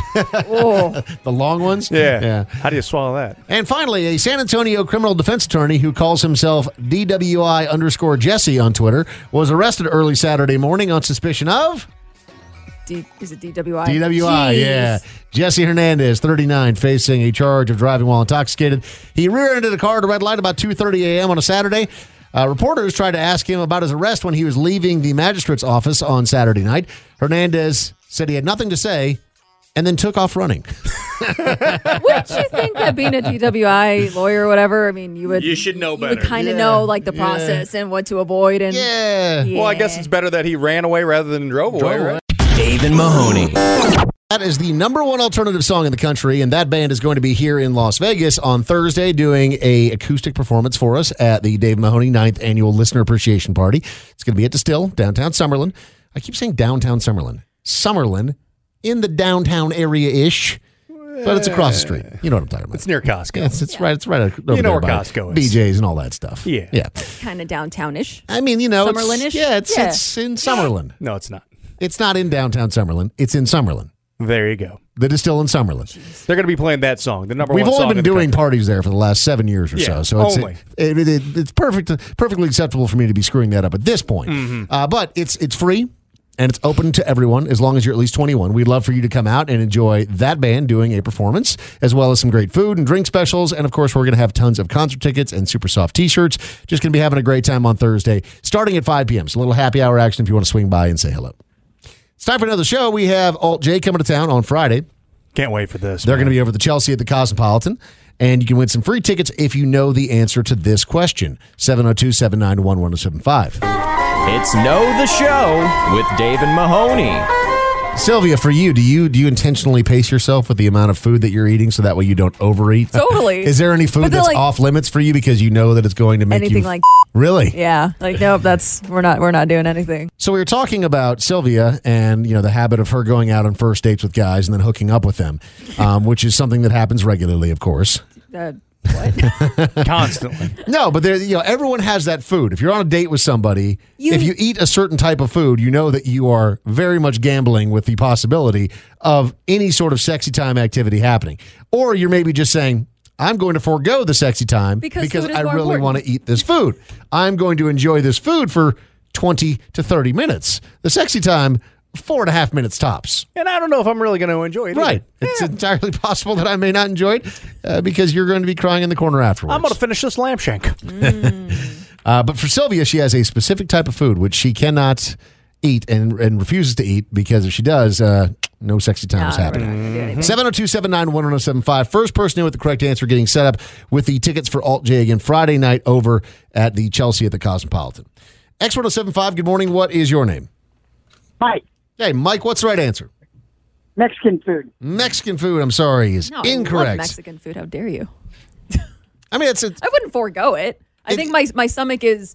The long ones? Yeah. How do you swallow that? And finally, a San Antonio criminal defense attorney who calls himself DWI_Jesse on Twitter was arrested early Saturday morning on suspicion of... Is it DWI? DWI, Jeez. yeah. Jesse Hernandez, 39, facing a charge of driving while intoxicated. He rear-ended a car at a red light about 2:30 a.m. on a Saturday. Reporters tried to ask him about his arrest when he was leaving the magistrate's office on Saturday night. Hernandez said he had nothing to say and then took off running. Wouldn't you think that being a DWI lawyer or whatever, I mean, you should know better. You would kind of know like the process and what to avoid. And Well, I guess it's better that he ran away rather than drove away, right? Dave and Mahoney. That is the number 1 alternative song in the country, and that band is going to be here in Las Vegas on Thursday doing a acoustic performance for us at the Dave Mahoney 9th Annual Listener Appreciation Party. It's going to be at Distill, downtown Summerlin. I keep saying downtown Summerlin. Summerlin, in the downtown area-ish, but it's across the street. You know what I'm talking about. It's near Costco. Yes, it's right over You know there where by Costco is. BJ's and all that stuff. Yeah. It's kind of downtownish. I mean, it's Summerlin-ish? it's in Summerlin. No, it's not. It's not in downtown Summerlin. It's in Summerlin. There you go. The Distill in Summerlin. They're going to be playing that song, the number We've 1 song. only been in the doing country. parties there for the last 7 years or Yeah, so. So only. it's perfectly acceptable for me to be screwing that up at this point. Mm-hmm. But it's free and it's open to everyone as long as you're at least 21. We'd love for you to come out and enjoy that band doing a performance, as well as some great food and drink specials. And of course, we're going to have tons of concert tickets and super soft t-shirts. Just going to be having a great time on Thursday, starting at 5 p.m. So a little happy hour action if you want to swing by and say hello. It's time for another show. We have Alt J coming to town on Friday. Can't wait for this. They're going to be over at the Chelsea at the Cosmopolitan. And you can win some free tickets if you know the answer to this question. 702-791-1075. It's Know the Show with Dave and Mahoney. Sylvia, for you, do you intentionally pace yourself with the amount of food that you're eating so that way you don't overeat? Totally. Is there any food But then, that's like, off limits for you because you know that it's going to make anything you... like Really? Yeah. Like, nope, we're not doing anything. So we were talking about Sylvia and, the habit of her going out on first dates with guys and then hooking up with them, which is something that happens regularly, of course. Constantly. No, but everyone has that food. If you're on a date with somebody, if you eat a certain type of food, you know that you are very much gambling with the possibility of any sort of sexy time activity happening. Or you're maybe just saying, I'm going to forego the sexy time because food is I more really important. want to eat this food. I'm going to enjoy this food for 20 to 30 minutes. The sexy time, 4.5 minutes tops. And I don't know if I'm really going to enjoy it. Right. Either. It's entirely possible that I may not enjoy it because you're going to be crying in the corner afterwards. I'm going to finish this lamb shank. But for Sylvia, she has a specific type of food which she cannot eat and refuses to eat because if she does, no sexy time is happening. 702-791-1075. First person in with the correct answer getting set up with the tickets for Alt J again Friday night over at the Chelsea at the Cosmopolitan. X1075, good morning. What is your name? Mike. Hey, Mike, what's the right answer? Mexican food. Mexican food, I'm sorry, is No, incorrect. I love Mexican food. How dare you? I mean, I wouldn't forego it. I think my stomach is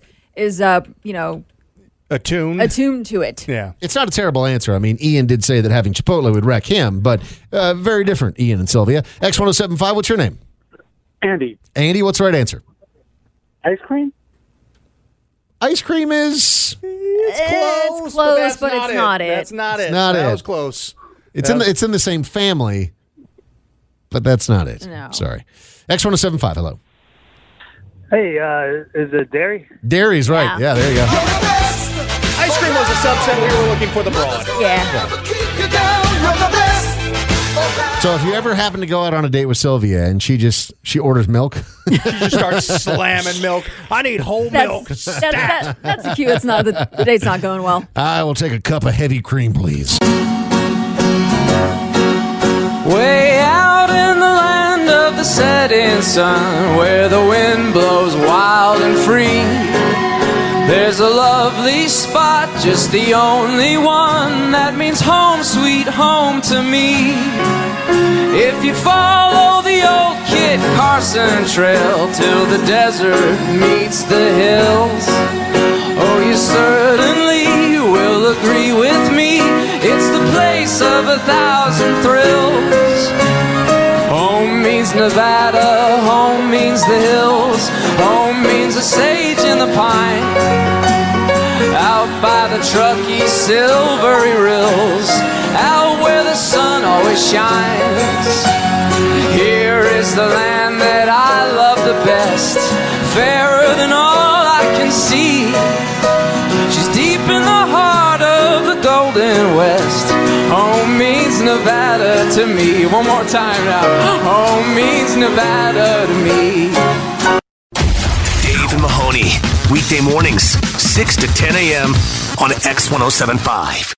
attuned to it. Yeah. It's not a terrible answer. I mean, Ian did say that having Chipotle would wreck him, but very different, Ian and Sylvia. X1075, what's your name? Andy. Andy, what's the right answer? Ice cream? Ice cream is... It's close, but it's not it. That's not it. Not that it. was close. It's in the same family, but that's not it. No. Sorry. X1075, hello. Hey, is it dairy? Dairy's right. Yeah, there you go. Ice cream was a subset. We were looking for the broad. Yeah. So if you ever happen to go out on a date with Sylvia and she orders milk, She just starts slamming milk. I need whole milk. That's a cue. It's not the date's not going well. I will take a cup of heavy cream, please. Way out in the land of the setting sun, where the wind blows wild and free, there's a lovely spot, just the only one that means home, sweet home to me. If you follow the old Kit Carson trail till the desert meets the hills, oh, you certainly will agree with me, it's the place of 1,000 thrills. Home means Nevada, home means the hills, home means the sage and the pine, out by the Truckee silvery rills, out where the sun always shines. Here is the land that I love the best, fairer than all I can see. She's deep in the heart of the Golden West. Home means Nevada to me. One more time now. Home means Nevada to me. Dave and Mahoney, weekday mornings, 6 to 10 a.m. on X1075.